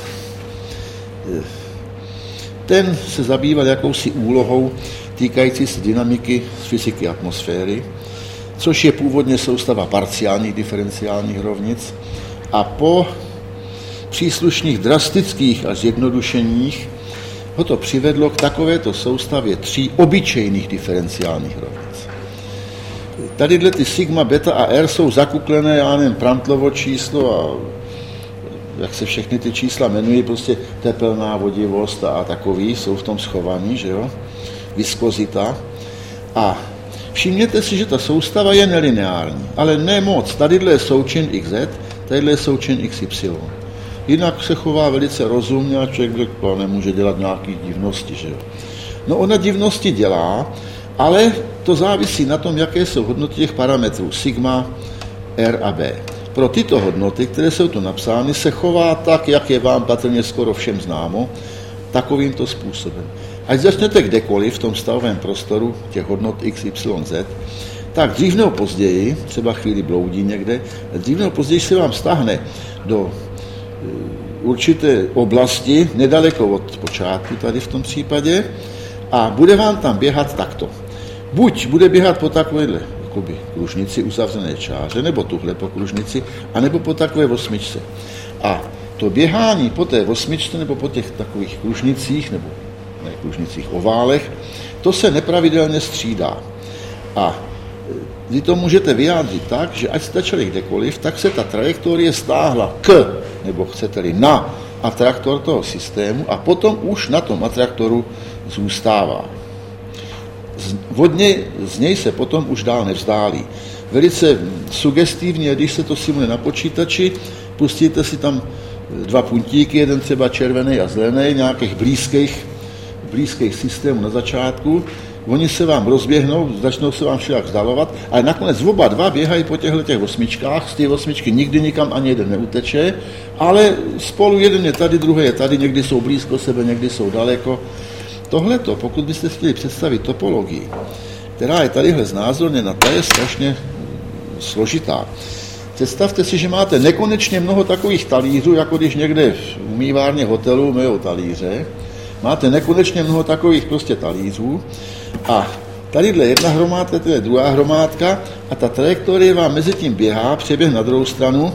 ten se zabýval jakousi úlohou týkající se dynamiky z fyziky atmosféry, což je původně soustava parciálních diferenciálních rovnic a po příslušných drastických a zjednodušeních ho to přivedlo k takovéto soustavě tří obyčejných diferenciálních rovnic. Tadyhle ty sigma, beta a r jsou zakuklené, já nevím, Prandtlovo číslo a jak se všechny ty čísla jmenují, prostě tepelná vodivost a takový, jsou v tom schovaní, že jo, viskozita. A všimněte si, že ta soustava je nelineární, ale ne moc. Tadyhle je součin xz, tadyhle je součin xy. Jinak se chová velice rozumně a člověk nemůže dělat nějaké divnosti, že jo. No ona divnosti dělá, ale to závisí na tom, jaké jsou hodnoty těch parametrů sigma, r a b. Pro tyto hodnoty, které jsou tu napsány, se chová tak, jak je vám patrně skoro všem známo, takovýmto způsobem. Ať začnete kdekoliv v tom stavovém prostoru těch hodnot x, y, z, tak dřív nebo později, třeba chvíli bloudí někde, dřív nebo později se vám stáhne do určité oblasti, nedaleko od počátku tady v tom případě, a bude vám tam běhat takto. Buď bude běhat po takovéhle jakoby kružnici uzavřené čáře, nebo tuhle po kružnici, anebo po takové osmičce. A to běhání po té osmičce nebo po těch takových kružnicích, nebo ne kružnicích, oválech, to se nepravidelně střídá. A vy to můžete vyjádřit tak, že ať jste začali kdekoliv, tak se ta trajektorie stáhla k, nebo chcete-li na atraktor toho systému a potom už na tom atraktoru zůstává. Od něj, z něj se potom už dál nevzdálí. Velice sugestivně, když se to simuluje na počítači, pustíte si tam dva puntíky, jeden třeba červený a zelený, nějakých blízkých, blízkých systémů na začátku. Oni se vám rozběhnou, začnou se vám všelijak vzdalovat, ale nakonec oba dva běhají po těchto těch osmičkách, z těch osmičky nikdy nikam ani jeden neuteče, ale spolu jeden je tady, druhý je tady, někdy jsou blízko sebe, někdy jsou daleko. Tohleto, pokud byste chtěli představit topologii, která je tadyhle znázorněna, ta je strašně složitá. Představte si, že máte nekonečně mnoho takových talířů, jako když někde v umývárně hotelu myjou talíře. Máte nekonečně mnoho takových prostě talířů a tadyhle jedna hromádka, tady je druhá hromádka a ta trajektorie vám mezi tím běhá, přeběh na druhou stranu,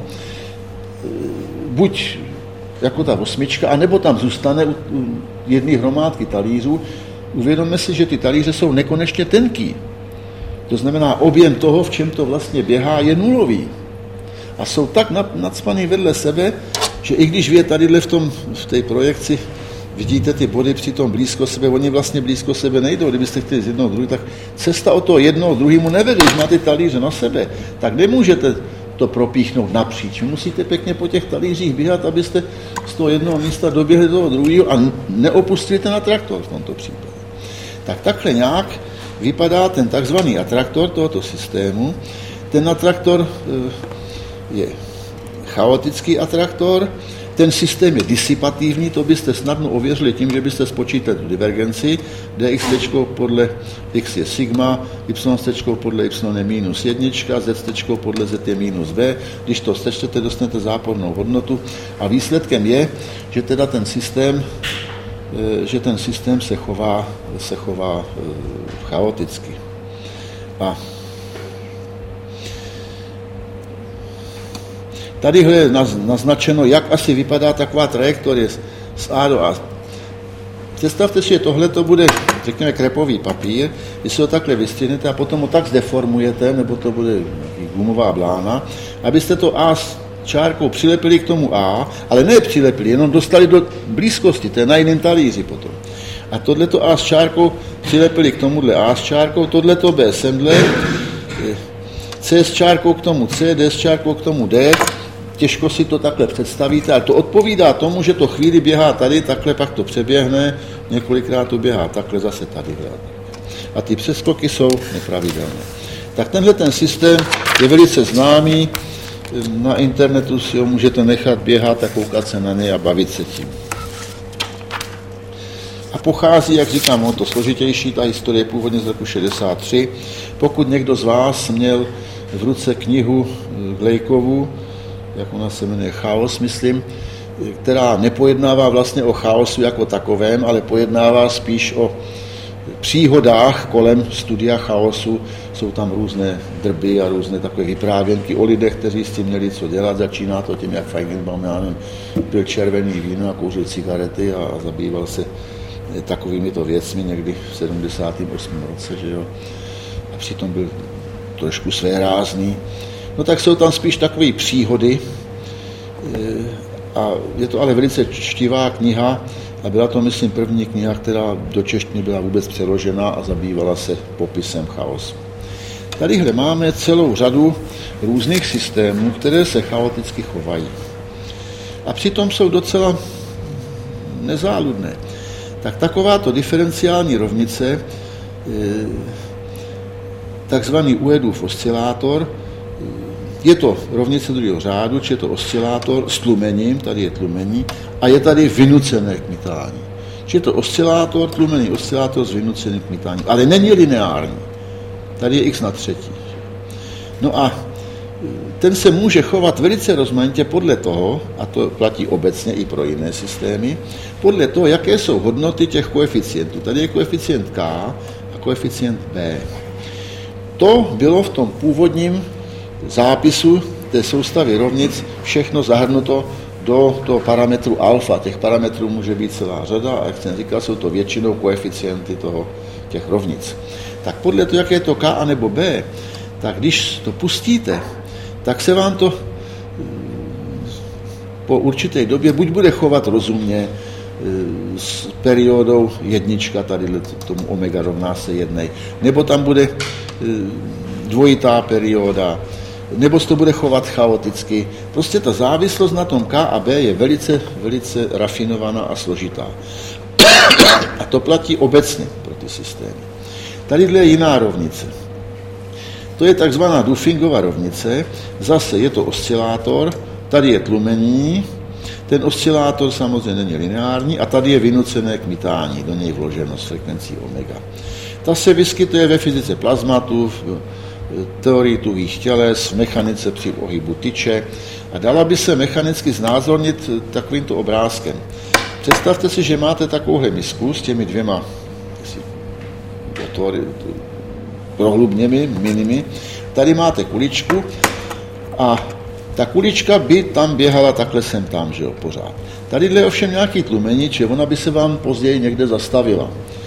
buď jako ta osmička, anebo tam zůstane u jedné hromádky talířů. Uvědomme si, že ty talíře jsou nekonečně tenký. To znamená, objem toho, v čem to vlastně běhá, je nulový. A jsou tak nacpaný vedle sebe, že i když vy tadyhle v, tom, v té projekci vidíte ty body přitom blízko sebe, oni vlastně blízko sebe nejdou. Kdybyste chtěli z jednoho druhého, tak cesta od toho jednoho druhému nevede. Když máte talíře na sebe, tak nemůžete to propíchnout napříč. Musíte pěkně po těch talířích běhat, abyste z toho jednoho místa doběhli do toho druhého a neopustili ten atraktor v tomto případě. Tak takhle nějak vypadá ten takzvaný atraktor tohoto systému. Ten atraktor je chaotický atraktor, ten systém je disipativní, to byste snadno ověřili tím, že byste spočítali tu divergenci, dx podle x je sigma, y podle y je minus jednička, z podle z je minus b. Když to sečtete, dostanete zápornou hodnotu a výsledkem je, že teda ten systém, že ten systém se chová, se chová chaoticky. A tady je naznačeno, jak asi vypadá taková trajektorie z A do A. Představte si, že tohle to bude, řekněme, krepový papír, vy si ho takhle vystřihnete a potom ho tak zdeformujete, nebo to bude gumová blána, abyste to A s čárkou přilepili k tomu A, ale ne přilepili, jenom dostali do blízkosti, to je na jiném talíři potom. A tohleto A s čárkou přilepili k tomuhle A s čárkou, tohleto B semhle, C s čárkou k tomu C, D s čárkou k tomu D. Těžko si to takhle představíte, ale to odpovídá tomu, že to chvíli běhá tady, takhle pak to přeběhne, několikrát to běhá takhle zase tady. A ty přeskoky jsou nepravidelné. Tak tenhle ten systém je velice známý, na internetu si ho můžete nechat běhat a koukat se na něj a bavit se tím. A pochází, jak říkám, o to složitější, ta historie původně z roku šedesát tři. Pokud někdo z vás měl v ruce knihu Glejkovu, jak ona se jmenuje, Chaos, myslím, která nepojednává vlastně o chaosu jako takovém, ale pojednává spíš o příhodách kolem studia chaosu. Jsou tam různé drby a různé takové vyprávěnky o lidech, kteří s tím měli co dělat. Začíná to tím, jak Feigenbaum, já nevím, pil červený víno a kouřil cigarety a zabýval se takovými to věcmi někdy v sedmdesátém osmém roce, že jo. A přitom byl trošku svérázný. No tak jsou tam spíš takové příhody a je to ale velice čtivá kniha a byla to, myslím, první kniha, která do češtiny byla vůbec přeložena a zabývala se popisem chaosu. Tadyhle máme celou řadu různých systémů, které se chaoticky chovají. A přitom jsou docela nezáludné. Tak takováto diferenciální rovnice, takzvaný Uedův oscilátor, je to rovnice druhého řádu, či je to oscilátor s tlumením, tady je tlumení, a je tady vynucené kmitání. Či je to oscilátor, tlumený oscilátor s vynuceným kmitáním, ale není lineární. Tady je x na třetí. No a ten se může chovat velice rozmanitě podle toho, a to platí obecně i pro jiné systémy, podle toho, jaké jsou hodnoty těch koeficientů. Tady je koeficient K a koeficient B. To bylo v tom původním zápisu té soustavy rovnic všechno zahrnuto do toho parametru alfa. Těch parametrů může být celá řada a jak jsem říkal, jsou to většinou koeficienty toho, těch rovnic. Tak podle toho, jaké je to K a nebo B, tak když to pustíte, tak se vám to po určité době buď bude chovat rozumně s periodou jednička, tady tomu omega rovná se jednej, nebo tam bude dvojitá perioda, nebo se to bude chovat chaoticky. Prostě ta závislost na tom K a B je velice, velice rafinovaná a složitá. A to platí obecně pro ty systémy. Tady je jiná rovnice. To je takzvaná Duffingová rovnice. Zase je to oscilátor, tady je tlumení, ten oscilátor samozřejmě není lineární a tady je vynucené kmitání, do něj vloženo s frekvencí omega. Ta se vyskytuje ve fyzice plazmatu, v teorii tuhých těles, v mechanice při pohybu tyče a dala by se mechanicky znázornit takovýmto obrázkem. Představte si, že máte takovouhle misku s těmi dvěma prohlubněmi, minimi. Tady máte kuličku a ta kulička by tam běhala takhle sem tam, že jo, pořád. Tady je ovšem nějaký tlumení, či ona by se vám později někde zastavila.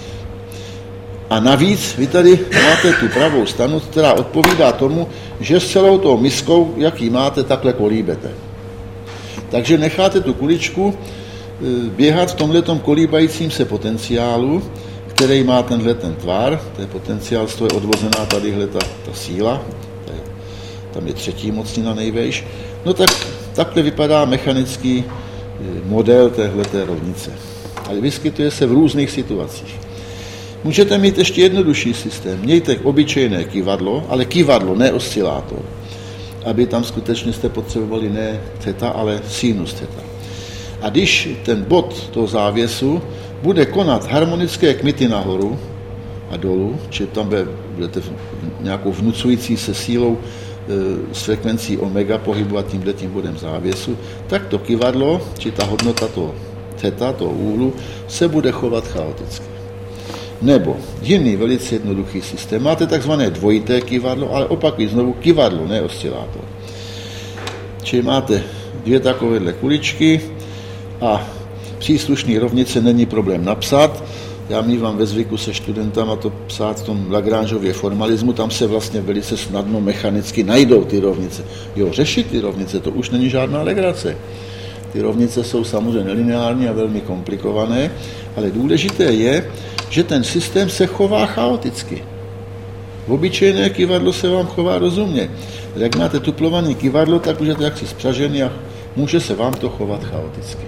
A navíc vy tady máte tu pravou stranu, která odpovídá tomu, že s celou tou miskou, jaký máte, takhle kolíbete. Takže necháte tu kuličku běhat v tomhletom kolíbajícím se potenciálu, který má tenhle ten tvar, to je potenciál, z toho je odvozená tadyhle ta, ta síla, to je, tam je třetí mocnina nejvejš. No tak takhle vypadá mechanický model téhleté rovnice. Ale vyskytuje se v různých situacích. Můžete mít ještě jednodušší systém. Mějte obyčejné kyvadlo, ale kyvadlo, ne oscilátor. Aby tam skutečně jste potřebovali ne theta, ale sinus theta. A když ten bod toho závěsu bude konat harmonické kmity nahoru a dolů, či tam budete nějakou vnucující se sílou e, s frekvencí omega pohybovat tímhle tím bodem závěsu, tak to kyvadlo, či ta hodnota toho theta, toho úhlu, se bude chovat chaoticky. Nebo jiný velice jednoduchý systém. Máte takzvané dvojité kyvadlo, ale opakuji znovu kyvadlo, ne oscilátor. Čili máte dvě takovéhle kuličky a příslušný rovnice není problém napsat. Já mívám ve zvyku se studentama to psát v tom Lagrangeově formalismu, tam se vlastně velice snadno mechanicky najdou ty rovnice. Jo, řešit ty rovnice, to už není žádná legrace. Ty rovnice jsou samozřejmě lineární a velmi komplikované, ale důležité je, že ten systém se chová chaoticky. V obyčejné kyvadlo se vám chová rozumně. Jak máte tuplované kyvadlo, tak už je to jaksi spřažený a může se vám to chovat chaoticky.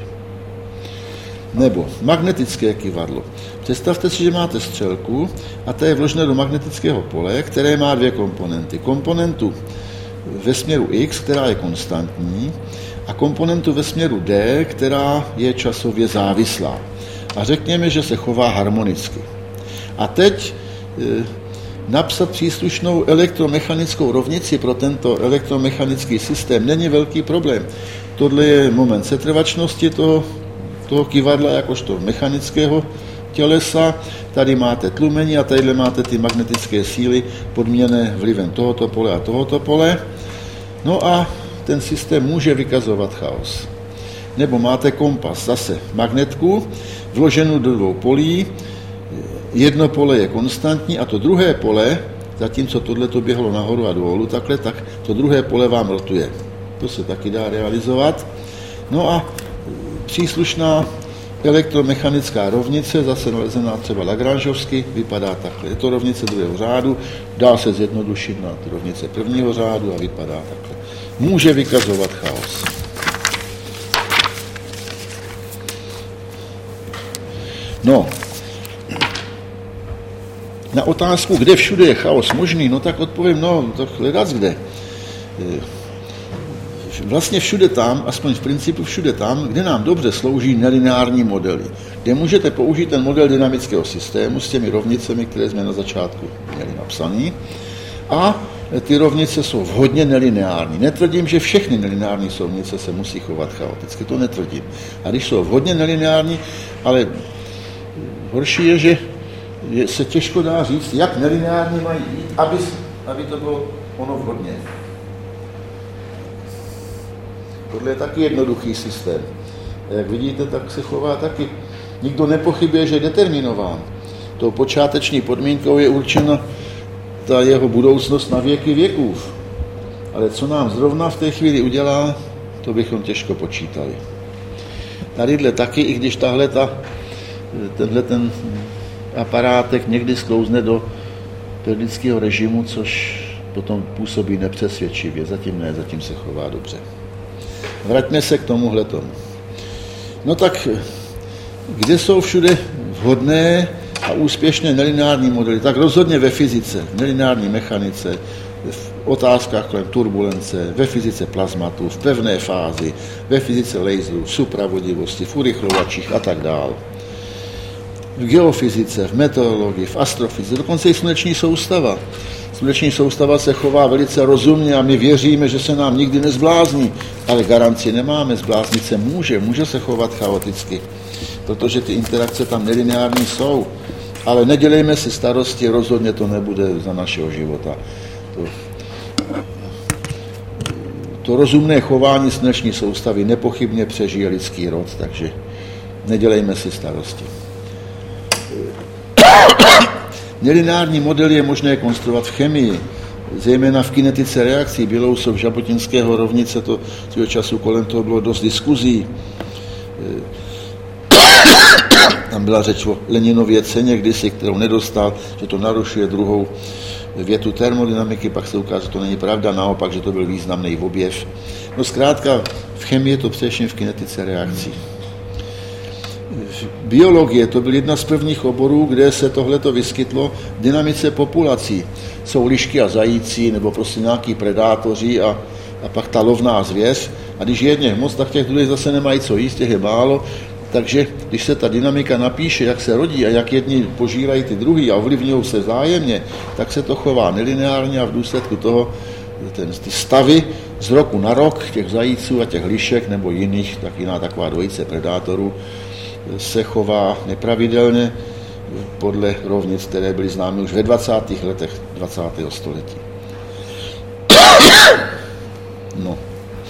Nebo magnetické kyvadlo. Představte si, že máte střelku a ta je vložena do magnetického pole, které má dvě komponenty. Komponentu ve směru X, která je konstantní, a komponentu ve směru D, která je časově závislá. A řekněme, že se chová harmonicky. A teď e, napsat příslušnou elektromechanickou rovnici pro tento elektromechanický systém není velký problém. Tohle je moment setrvačnosti toho, toho kyvadla jakožto mechanického tělesa. Tady máte tlumení a tady máte ty magnetické síly podmíněné vlivem tohoto pole a tohoto pole. No a ten systém může vykazovat chaos. Nebo máte kompas, zase magnetku, vloženou do dvou polí, jedno pole je konstantní a to druhé pole, zatímco tohle to běhlo nahoru a dolů, takhle, tak to druhé pole vám rotuje. To se taky dá realizovat. No a příslušná elektromechanická rovnice, zase nalezená třeba Lagrangeovsky, vypadá takhle. Je to rovnice druhého řádu, dá se zjednodušit na ty rovnice prvního řádu a vypadá takhle. Může vykazovat chaos. No, na otázku, kde všude je chaos možný, no tak odpovím, no, tak hledat kde. Vlastně všude tam, aspoň v principu všude tam, kde nám dobře slouží nelineární modely, kde můžete použít ten model dynamického systému s těmi rovnicemi, které jsme na začátku měli napsaný, a ty rovnice jsou vhodně nelineární. Netvrdím, že všechny nelineární rovnice se musí chovat chaoticky, to netvrdím. A když jsou vhodně nelineární, ale horší je, že se těžko dá říct, jak nelineární mají být, aby, aby to bylo ono vhodně. Tohle je taky jednoduchý systém. A jak vidíte, tak se chová taky. Nikdo nepochybuje, že je determinován. Tou počáteční podmínkou je určena ta jeho budoucnost na věky věků. Ale co nám zrovna v té chvíli udělá, to bychom těžko počítali. Tadyhle taky, i když tahle ta, tenhle ten aparátek někdy sklouzne do periodického režimu, což potom působí nepřesvědčivě. Zatím ne, zatím se chová dobře. Vraťme se k tomuhle tomu. No tak, kde jsou všude vhodné a úspěšné nelineární modely? Tak rozhodně ve fyzice, v nelineární mechanice, v otázkách kolem turbulence, ve fyzice plazmatu, v pevné fázi, ve fyzice laserů, v supravodivosti, v urychlovačích a tak dále. V geofyzice, v meteorologii, v astrofyzice, dokonce i sluneční soustava. Sluneční soustava se chová velice rozumně a my věříme, že se nám nikdy nezblázní, ale garanci nemáme, zbláznit se může, může se chovat chaoticky, protože ty interakce tam nelineární jsou, ale nedělejme si starosti, rozhodně to nebude za našeho života. To, to rozumné chování sluneční soustavy nepochybně přežije lidský rod, takže nedělejme si starosti. Nelineární modely je možné konstruovat v chemii, zejména v kinetice reakcí. Bělousov, Žabotinského rovnice, to svého času kolem toho bylo dost diskuzí. Tam byla řeč o Leninově ceně kdysi, kterou nedostal, že to narušuje druhou větu termodynamiky, pak se ukáže, že to není pravda, naopak, že to byl významný objev. No zkrátka, v chemii je to především v kinetice reakcí. Biologie, to byl jedna z prvních oborů, kde se tohleto vyskytlo v dynamice populací. Jsou lišky a zajíci, nebo prostě nějaký predátoři a, a pak ta lovná zvěř. A když je jedněch moc, tak těch druhých zase nemají co jíst, těch je málo. Takže když se ta dynamika napíše, jak se rodí a jak jedni požírají ty druhý a ovlivňují se vzájemně, tak se to chová nelineárně a v důsledku toho ten, ty stavy z roku na rok těch zajíců a těch lišek nebo jiných, tak jiná taková dvojice predátorů, se chová nepravidelně podle rovnic, které byly známy už ve dvacátých letech dvacátého století. No.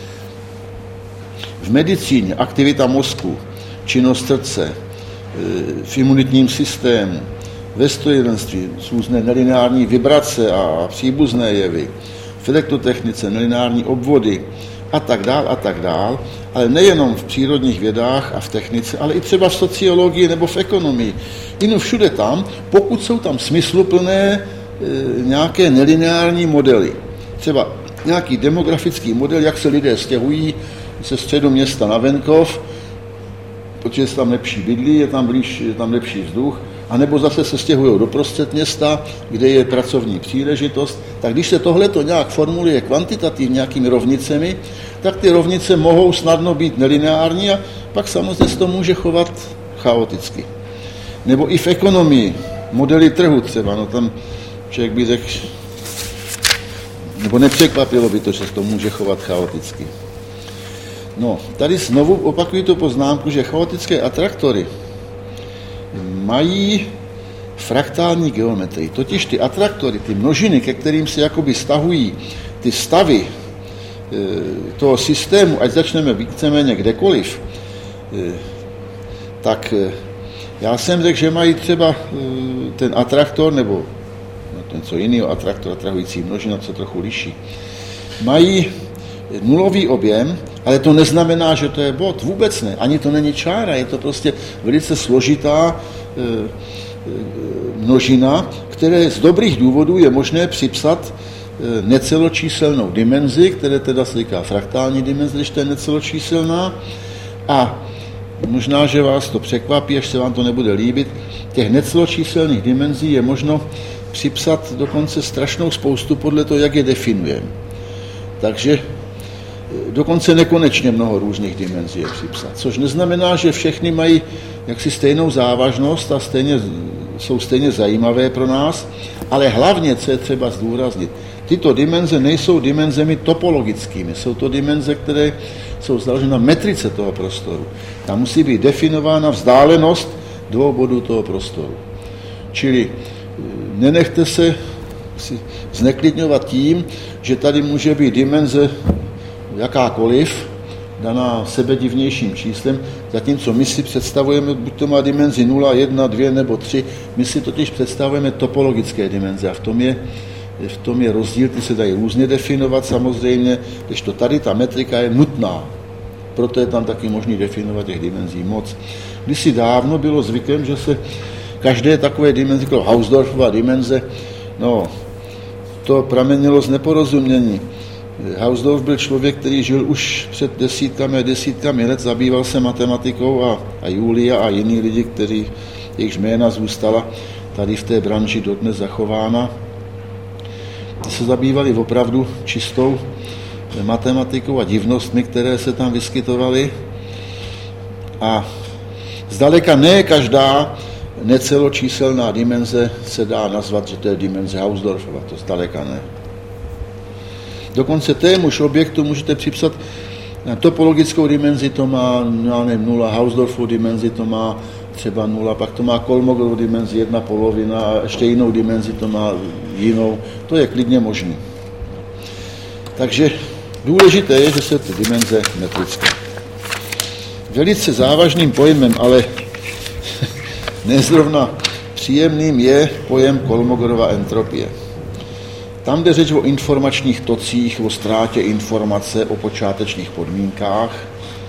V medicíně aktivita mozku, činnost srdce, v imunitním systému, ve strojírenství různé nelineární vibrace a příbuzné jevy, v elektrotechnice nelineární obvody a tak dál a tak dál, ale nejenom v přírodních vědách a v technice, ale i třeba v sociologii nebo v ekonomii. Jinou všude tam, pokud jsou tam smysluplné e, nějaké nelineární modely. Třeba nějaký demografický model, jak se lidé stěhují ze středu města na venkov, protože je tam lepší bydlí, je tam, blíž, je tam lepší vzduch, anebo zase se stěhují do prostřed města, kde je pracovní příležitost. Tak když se tohleto nějak formuluje kvantitativně nějakými rovnicemi, tak ty rovnice mohou snadno být nelineární a pak samozřejmě se to může chovat chaoticky. Nebo i v ekonomii, modely trhu třeba, no tam člověk by řekl, nebo nepřekvapilo by to, že se to může chovat chaoticky. No, tady znovu opakuji tu poznámku, že chaotické atraktory mají fraktální geometrii. Totiž ty atraktory, ty množiny, ke kterým se jakoby stahují ty stavy e, toho systému, ať začneme víceméně kdekoliv, e, tak e, já jsem řekl, že mají třeba e, ten atraktor, nebo no, ten co jiného atraktor, atrahující množina, co trochu liší, mají nulový objem, ale to neznamená, že to je bod. Vůbec ne. Ani to není čára. Je to prostě velice složitá e, e, množina, které z dobrých důvodů je možné připsat e, neceločíselnou dimenzi, které teda se říká fraktální dimenze, když to je neceločíselná. A možná, že vás to překvapí, až se vám to nebude líbit, těch neceločíselných dimenzí je možno připsat dokonce strašnou spoustu podle toho, jak je definujeme. Takže dokonce nekonečně mnoho různých dimenzí je připsat. Což neznamená, že všechny mají jaksi stejnou závažnost a stejně, jsou stejně zajímavé pro nás, ale hlavně, co je třeba zdůraznit, tyto dimenze nejsou dimenzemi topologickými, jsou to dimenze, které jsou založeny na metrice toho prostoru. Tam musí být definována vzdálenost dvou bodů toho prostoru. Čili nenechte se zneklidňovat tím, že tady může být dimenze jakákoliv, daná sebedivnějším číslem, zatímco my si představujeme, buď to má dimenzi nula, jedna, dvě nebo tři, my si totiž představujeme topologické dimenze a v tom je, v tom je rozdíl, ty se dají různě definovat samozřejmě, když to tady ta metrika je nutná, proto je tam taky možný definovat těch dimenzí moc. Kdysi dávno bylo zvykem, že se každé takové dimenzi, jako Hausdorffova dimenze, no, to pramenilo z neporozumění. Hausdorff byl člověk, který žil už před desítkami a desítkami let, zabýval se matematikou a, a Julia a jiní lidi, kteří, jejichž jména zůstala tady v té branži dodnes zachována. Ty se zabývali opravdu čistou matematikou a divnostmi, které se tam vyskytovaly. A zdaleka ne každá neceločíselná dimenze se dá nazvat, že to je dimenze Hausdorffova, to zdaleka ne. Dokonce témuž objektu můžete připsat topologickou dimenzi, to má, já nevím, nula, Hausdorffovu dimenzi to má třeba nula, pak to má Kolmogovu dimenzi jedna polovina a ještě jinou dimenzi to má jinou. To je klidně možný. Takže důležité je, že se ty dimenze metrické. Velice závažným pojmem, ale nezrovna příjemným je pojem Kolmogorova entropie. Tam jde řeč o informačních tocích, o ztrátě informace, o počátečních podmínkách,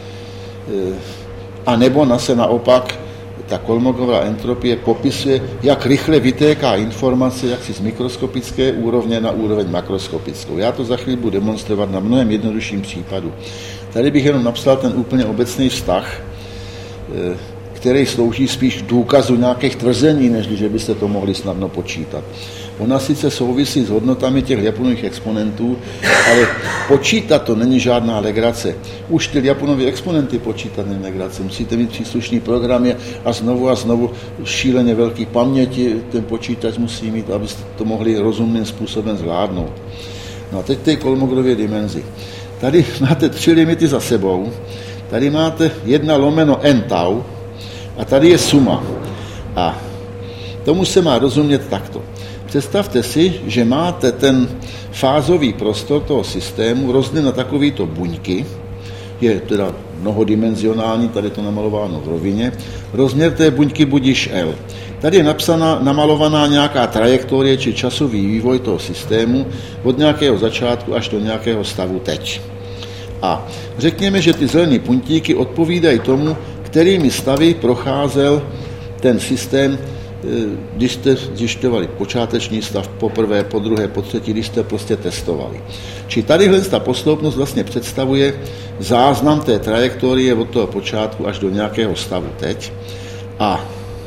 a nebo na se naopak ta Kolmogorova entropie popisuje, jak rychle vytéká informace jaksi z mikroskopické úrovně na úroveň makroskopickou. Já to za chvíli budu demonstrovat na mnohem jednodušším případu. Tady bych jenom napsal ten úplně obecný vztah, který slouží spíš k důkazu nějakých tvrzení, než že byste to mohli snadno počítat. Ona sice souvisí s hodnotami těch Ljapunových exponentů, ale počítat to není žádná legrace. Už ty Ljapunové exponenty počítat není legrace. Musíte mít příslušný programy a znovu a znovu šíleně velký paměti ten počítač musí mít, abyste to mohli rozumným způsobem zvládnout. No a teď té Kolmogorově dimenzi. Tady máte tři limity za sebou. Tady máte jedna lomeno n tau a tady je suma. A tomu se má rozumět takto. Představte si, že máte ten fázový prostor toho systému rozdělen na takovýto buňky, je teda mnohodimenzionální, tady to namalováno v rovině, rozměr té buňky budíš L. Tady je napsaná, namalovaná nějaká trajektorie či časový vývoj toho systému od nějakého začátku až do nějakého stavu teď. A řekněme, že ty zelené puntíky odpovídají tomu, kterými stavy procházel ten systém, když jste zjišťovali počáteční stav poprvé, po druhé, po třetí, když jste prostě testovali. Či tadyhle ta posloupnost vlastně představuje záznam té trajektorie od toho počátku až do nějakého stavu teď. A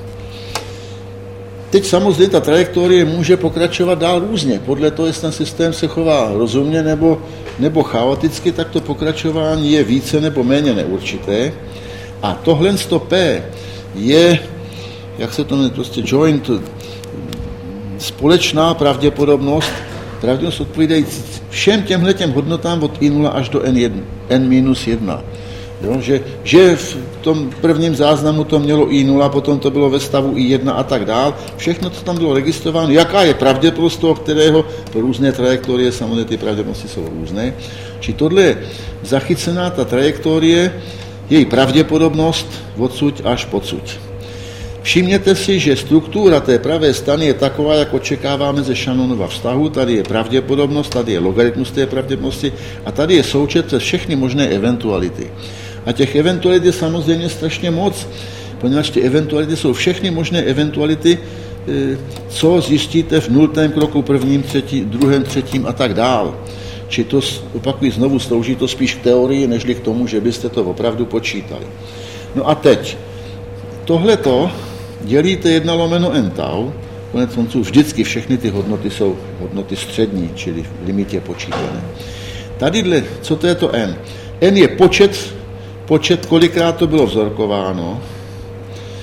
teď samozřejmě ta trajektorie může pokračovat dál různě. Podle toho, jestli ten systém se chová rozumně nebo, nebo chaoticky, tak to pokračování je více nebo méně neurčité. A tohle sto P je, jak se to jmenuje, prostě joint, společná pravděpodobnost, pravděpodobnost odpovídající všem těmhletěm hodnotám od i nula až do n minus jedna. Jo, že, že v tom prvním záznamu to mělo i nula, potom to bylo ve stavu i jedna a tak dál. Všechno, co tam bylo registrováno, jaká je pravděpodobnost toho, kterého různé trajektorie, samozřejmě ty pravděpodobnosti jsou různé. Či tohle je zachycená ta trajektorie, její pravděpodobnost odsud až podsud. Všimněte si, že struktura té pravé strany je taková, jak očekáváme ze Shannonova vztahu. Tady je pravděpodobnost, tady je logaritmus té pravděpodobnosti a tady je součet přes všechny možné eventuality. A těch eventualit je samozřejmě strašně moc, poněvadž ty eventuality jsou všechny možné eventuality, co zjistíte v nultém kroku, prvním, třetí, druhém, třetím a tak dál. Či to, opakuji znovu, slouží to spíš k teorii, nežli k tomu, že byste to opravdu počítali. No a teď, tohleto dělíte jedna lomeno n tau, konec konců vždycky všechny ty hodnoty jsou hodnoty střední, čili limit je počítané. Tadyhle, co to je to n? N je počet, počet, kolikrát to bylo vzorkováno.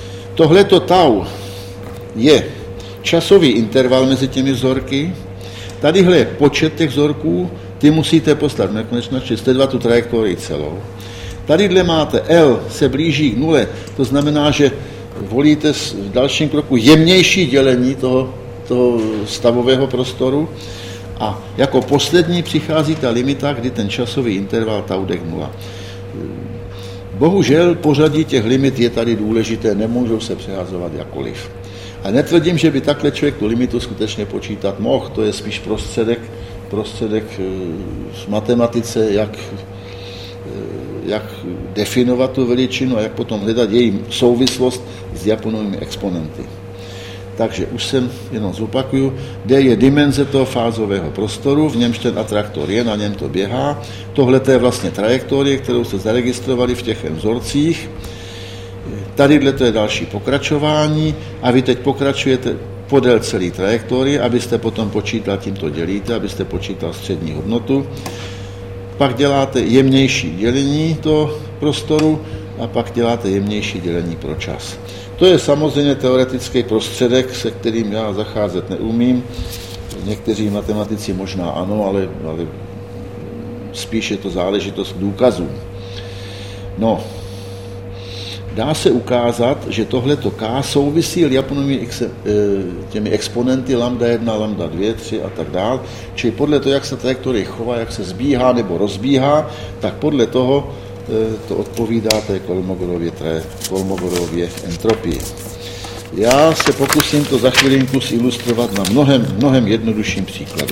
Tohleto tau je časový interval mezi těmi vzorky Tadyhle je počet těch vzorků, ty musíte poslat nekonečně, jste dva tu trajektorii celou. Tadyhle máte L se blíží k nule, to znamená, že volíte v dalším kroku jemnější dělení toho, toho stavového prostoru a jako poslední přichází ta limita, kdy ten časový interval tau dek nula. Bohužel pořadí těch limit je tady důležité, nemůžou se přehazovat jakkoliv. A netvrdím, že by takhle člověk tu limitu skutečně počítat mohl, to je spíš prostředek, prostředek z matematice, jak, jak definovat tu veličinu a jak potom hledat její souvislost s Japonovými exponenty. Takže už jsem jenom zopakuju, D je dimenze toho fázového prostoru, v němž ten atraktor je, na něm to běhá. Tohle je vlastně trajektorie, kterou jste zaregistrovali v těch vzorcích. Tadyhle to je další pokračování a vy teď pokračujete podél celé trajektorie, abyste potom počítal, tímto dělíte, abyste počítal střední hodnotu. Pak děláte jemnější dělení toho prostoru a pak děláte jemnější dělení pro čas. To je samozřejmě teoretický prostředek, se kterým já zacházet neumím. Někteří matematici možná ano, ale, ale spíš je to záležitost důkazů. No, dá se ukázat, že tohleto K souvisí Japonovými těmi exponenty lambda jedna, lambda dvě, tři a tak dál. Čili podle toho, jak se trajektorie chová, jak se zbíhá nebo rozbíhá, tak podle toho to odpovídá té Kolmogorově, Kolmogorově entropii. Já se pokusím to za chvilinku zilustrovat na mnohem, mnohem jednodušším příkladu.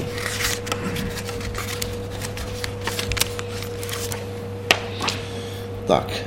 Tak.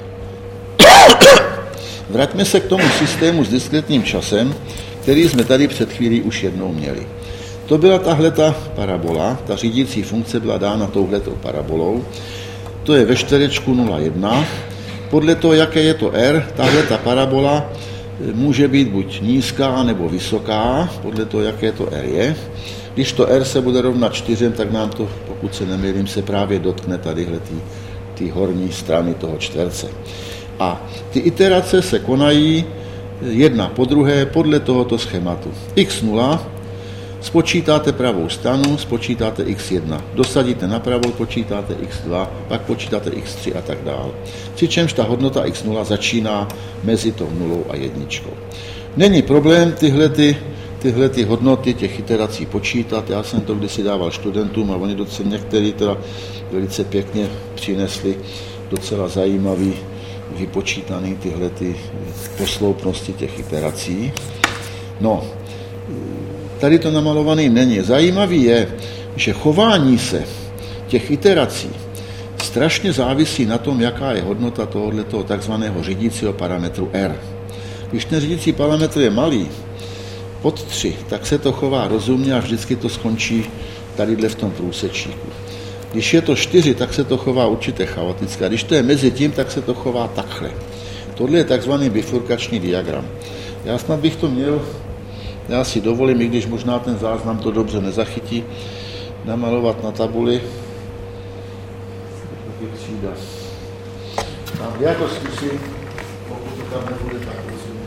Vraťme se k tomu systému s diskretním časem, který jsme tady před chvílí už jednou měli. To byla tahleta parabola, ta řídící funkce byla dána touhletou parabolou. To je ve čtverečku nula jedna. Podle toho, jaké je to R, tahleta parabola může být buď nízká nebo vysoká, podle toho, jaké to R je. Když to R se bude rovnat čtyřem, tak nám to, pokud se nemýlím, se právě dotkne tadyhle ty horní strany toho čtverce. A ty iterace se konají jedna po druhé podle tohoto schématu. iks nula, spočítáte pravou stranu, spočítáte iks jedna. Dosadíte napravo, počítáte iks dva, pak počítáte iks tři a tak dále. Přičemž ta hodnota iks nula začíná mezi tou nulou a jedničkou. Není problém tyhle, ty, tyhle ty hodnoty těch iterací počítat. Já jsem to kdysi dával studentům a oni docela některý teda velice pěkně přinesli docela zajímavý vypočítaný tyhle ty posloupnosti těch iterací. No, tady to namalovaný není. Zajímavý je, že chování se těch iterací strašně závisí na tom, jaká je hodnota tohoto takzvaného řídícího parametru R. Když ten řídící parametr je malý, pod tři, tak se to chová rozumně a vždycky to skončí tadyhle v tom průsečníku. Když je to čtyři, tak se to chová určitě chaoticky. A když to je mezi tím, tak se to chová takhle. Tohle je takzvaný bifurkační diagram. Já snad bych to měl, já si dovolím, i když možná ten záznam to dobře nezachytí, namalovat na tabuli. Třída. Tam já to zkusím, pokud to tam nebude, tak prosím.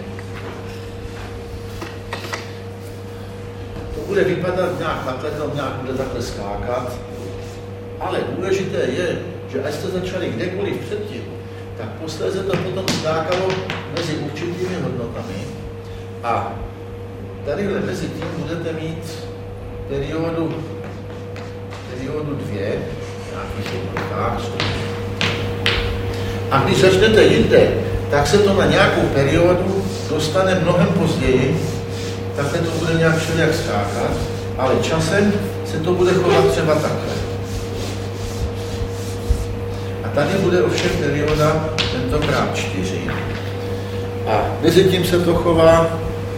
To bude vypadat nějak takhle, to nějak bude takhle skákat. Ale důležité je, že až jste začali kdekoliv předtím, tak posléze to potom skákalo mezi určitými hodnotami a tadyhle mezi tím budete mít periodu, periodu dvě, nějakých hodnotách. A když začnete jinde, tak se to na nějakou periodu dostane mnohem později, takhle to bude nějak všelijak skákat, ale časem se to bude chovat třeba takhle. Tady bude ovšem perioda tentokrát čtyři. A mezi tím se to chová,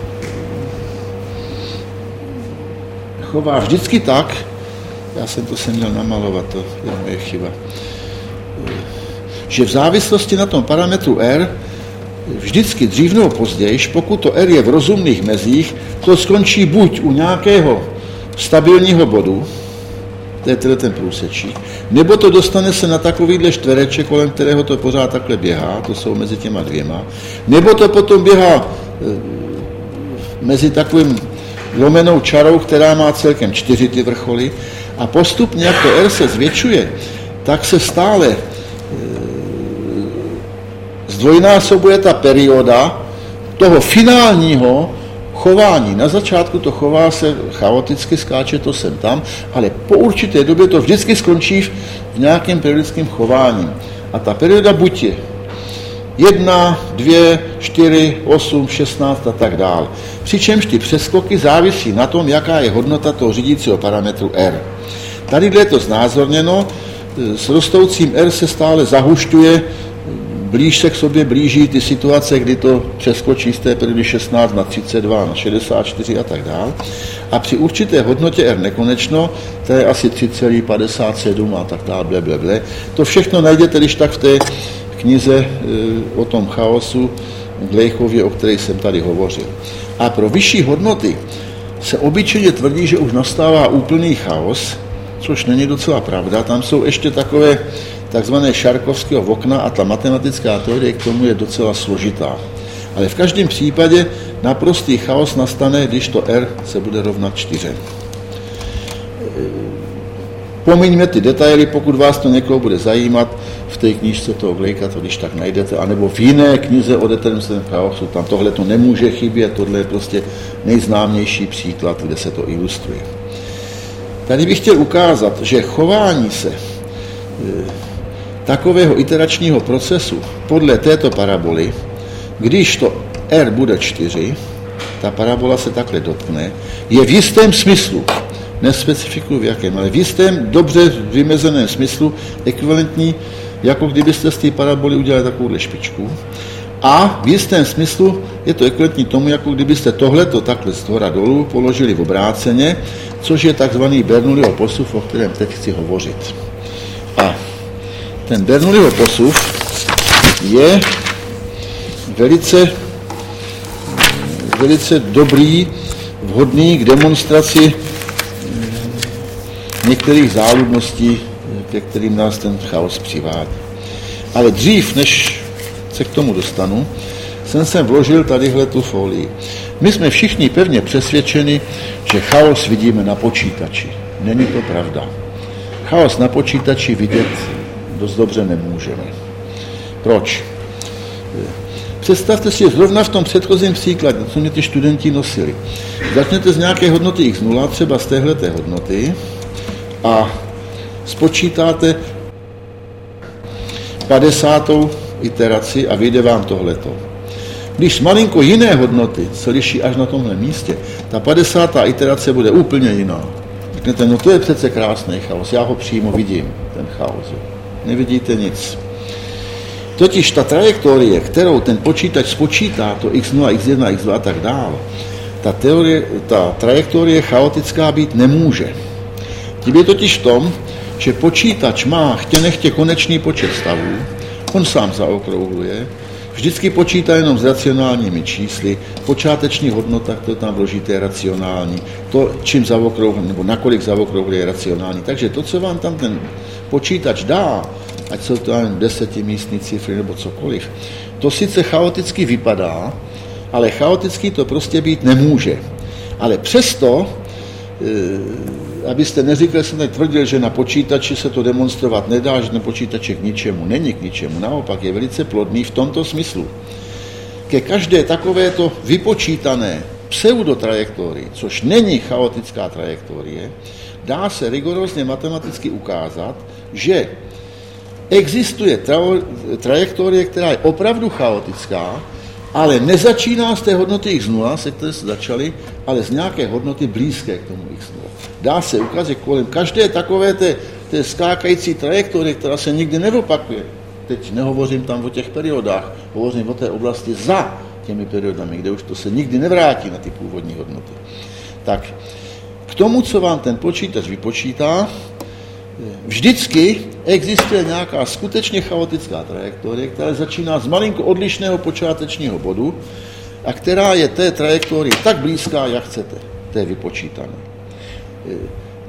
chová vždycky tak, já jsem to sem měl namalovat, to je moje chyba, že v závislosti na tom parametru R vždycky dřív nebo později, pokud to R je v rozumných mezích, to skončí buď u nějakého stabilního bodu, to je tedy ten průsečík, nebo to dostane se na takovýhle čtvereček, kolem kterého to pořád takhle běhá, to jsou mezi těma dvěma, nebo to potom běhá e, mezi takovým lomenou čarou, která má celkem čtyři ty vrcholy a postupně, jak to R se zvětšuje, tak se stále e, zdvojnásobuje ta perioda toho finálního chování. Na začátku to chová se chaoticky, skáče to sem tam, ale po určité době to vždycky skončí v nějakém periodickém chování. A ta perioda buď je jedna, dvě, čtyři, osm, šestnáct a tak dále. Přičemž ty přeskoky závisí na tom, jaká je hodnota toho řídícího parametru R. Tady je to znázorněno, s rostoucím R se stále zahušťuje, blíž se k sobě blíží ty situace, kdy to přeskočí z té periody šestnáct na třicet dva, na šedesát čtyři a tak dále. A při určité hodnotě R nekonečno, to je asi tři celá padesát sedm a tak dále, ble, ble, ble. To všechno najdete, když tak v té knize e, o tom chaosu Gleichově, o které jsem tady hovořil. A pro vyšší hodnoty se obyčejně tvrdí, že už nastává úplný chaos, což není docela pravda. Tam jsou ještě takové takzvané Šarkovského okna a ta matematická teorie k tomu je docela složitá. Ale v každém případě naprostý chaos nastane, když to R se bude rovnat čtyřem. Pomiňme ty detaily, pokud vás to někoho bude zajímat, v té knížce toho Gleicha to když tak najdete, anebo v jiné knize o deterministovém chaosu, tam tohle to nemůže chybět, tohle je prostě nejznámější příklad, kde se to ilustruje. Tady bych chtěl ukázat, že chování se takového iteračního procesu podle této paraboly, když to R bude čtyři, ta parabola se takhle dotkne, je v jistém smyslu, nespecifikuju v jakém, ale v jistém dobře vymezeném smyslu ekvivalentní, jako kdybyste z té paraboly udělali takovouhle špičku. A v jistém smyslu je to ekvivalentní tomu, jako kdybyste tohleto takhle z hora dolů položili v obráceně, což je takzvaný Bernoulliho posuv, o kterém teď chci hovořit. A ten Bernoulliho posuv je velice, velice dobrý, vhodný k demonstraci některých záludností, ke kterým nás ten chaos přivádí. Ale dřív, než se k tomu dostanu, jsem sem vložil tadyhle tu folii. My jsme všichni pevně přesvědčeni, že chaos vidíme na počítači. Není to pravda. Chaos na počítači vidět dost dobře nemůžeme. Proč? Představte si zrovna v tom předchozím příkladě, co mě ty studenti nosili. Začnete z nějaké hodnoty x nula, třeba z téhleté hodnoty, a spočítáte padesátou iteraci a vyjde vám tohleto. Když malinko jiné hodnoty se liší až na tomhle místě, ta padesátá iterace bude úplně jiná. Řeknete, no to je přece krásný chaos, já ho přímo vidím, ten chaos. Nevidíte nic. Totiž ta trajektorie, kterou ten počítač spočítá, to x nula, x jedna, x dva a tak dále, ta, teorie, ta trajektorie chaotická být nemůže. Tím je totiž v tom, že počítač má chtě nechtě konečný počet stavů, on sám zaokrouhluje, vždycky počítá jenom s racionálními čísly, počáteční hodnota, kterou tam vložíte, je racionální, to, čím zaokrouhluje, nebo nakolik zaokrouhluje, je racionální. Takže to, co vám tam ten počítač dá, ať jsou to jen desetimístní cifry nebo cokoliv, to sice chaoticky vypadá, ale chaoticky to prostě být nemůže. Ale přesto, e, abyste neříkali, jsem tady tvrdil, že na počítači se to demonstrovat nedá, že na počítači k ničemu, není k ničemu, naopak je velice plodný v tomto smyslu. Ke každé takovéto vypočítané pseudotrajektorii, což není chaotická trajektorie, dá se rigorózně matematicky ukázat, že existuje tra- trajektorie, která je opravdu chaotická, ale nezačíná z té hodnoty x nula, se které se začaly, ale z nějaké hodnoty blízké k tomu x nula. Dá se ukázat kolem každé takové té, té skákající trajektorie, která se nikdy neopakuje. Teď nehovořím tam o těch periodách, hovořím o té oblasti za těmi periodami, kde už to se nikdy nevrátí na ty původní hodnoty. Tak k tomu, co vám ten počítač vypočítá, vždycky existuje nějaká skutečně chaotická trajektorie, která začíná z malinko odlišného počátečního bodu a která je té trajektorii tak blízká, jak chcete, té vypočítané.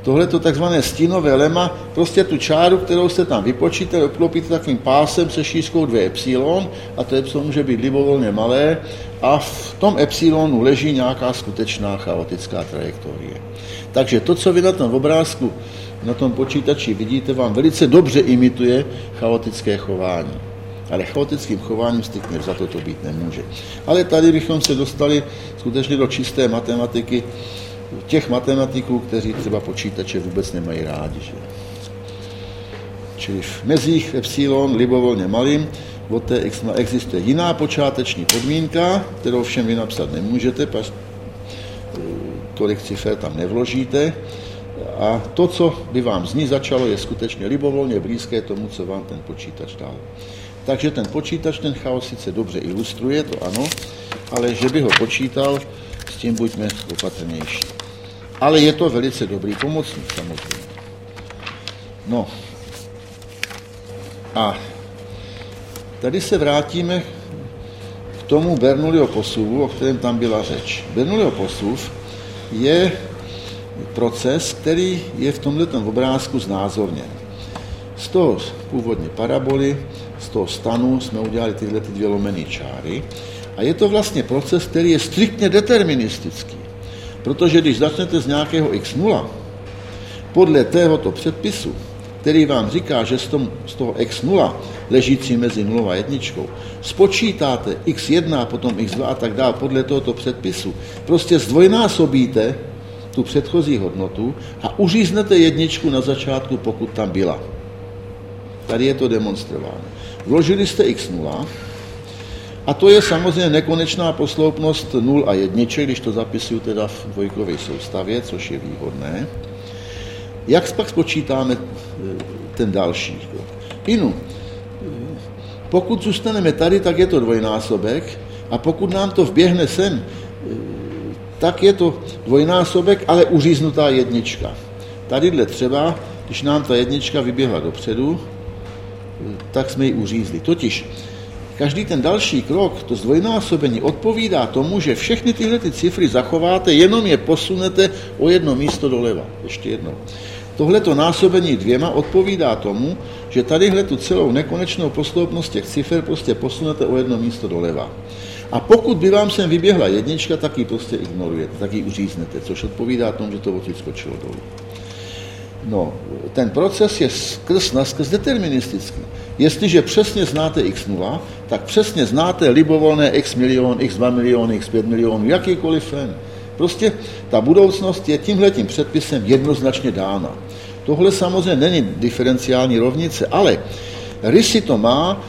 tohleto takzvané stínové lema, prostě tu čáru, kterou jste tam vypočíte, obklopíte takovým pásem se šířkou dvě epsilon, a to epsilon může být libovolně malé, a v tom epsilonu leží nějaká skutečná chaotická trajektorie. Takže to, co vy na tom obrázku, na tom počítači vidíte, vám velice dobře imituje chaotické chování. Ale chaotickým chováním striktně za to to být nemůže. Ale tady bychom se dostali skutečně do čisté matematiky těch matematiků, kteří třeba počítače vůbec nemají rádi. Že? Čili v mezích epsilon libovolně malým od té x existuje jiná počáteční podmínka, kterou všem vy napsat nemůžete, pač tolik cifer tam nevložíte. A to, co by vám z ní začalo, je skutečně libovolně blízké tomu, co vám ten počítač dal. Takže ten počítač ten chaos sice dobře ilustruje, to ano, ale že by ho počítal, s tím buďme opatrnější. Ale je to velice dobrý pomocník, samozřejmě. No. A tady se vrátíme k tomu Bernoulliho posuvu, o kterém tam byla řeč. Bernoulliho posuv je proces, který je v tomto obrázku znázorněn. Z toho původně paraboly, z toho stanu jsme udělali tyhle ty dvě lomené čáry a je to vlastně proces, který je striktně deterministický. Protože když začnete z nějakého x nula, podle tohoto předpisu, který vám říká, že z toho x nula ležící mezi nulou a jedničkou, spočítáte x jedna, potom x dva a tak dále podle tohoto předpisu, prostě zdvojnásobíte tu předchozí hodnotu a uříznete jedničku na začátku, pokud tam byla. Tady je to demonstrováno. Vložili jste x nula a to je samozřejmě nekonečná posloupnost nul a jedniček, když to zapisuju teda v dvojkové soustavě, což je výhodné. Jak pak spočítáme ten další? Inu, pokud zůstaneme tady, tak je to dvojnásobek a pokud nám to vběhne sem, tak je to dvojnásobek, ale uříznutá jednička. Tadyhle třeba, když nám ta jednička vyběhla dopředu, tak jsme ji uřízli. Totiž každý ten další krok, to zdvojnásobení, odpovídá tomu, že všechny tyhle ty cifry zachováte, jenom je posunete o jedno místo doleva. Ještě jednou. Tohleto násobení dvěma odpovídá tomu, že tadyhle tu celou nekonečnou posloupnost těch cifer prostě posunete o jedno místo doleva. A pokud by vám sem vyběhla jednička, tak ji prostě ignorujete, tak ji uříznete, což odpovídá tomu, že to odsud skočilo dolů. No, ten proces je skrz naskrz deterministický. Jestliže přesně znáte x nula, tak přesně znáte libovolné x milion, x dva miliony, x pět milionů, jakýkoliv fen. Prostě ta budoucnost je tímhletím předpisem jednoznačně dána. Tohle samozřejmě není diferenciální rovnice, ale rysy to má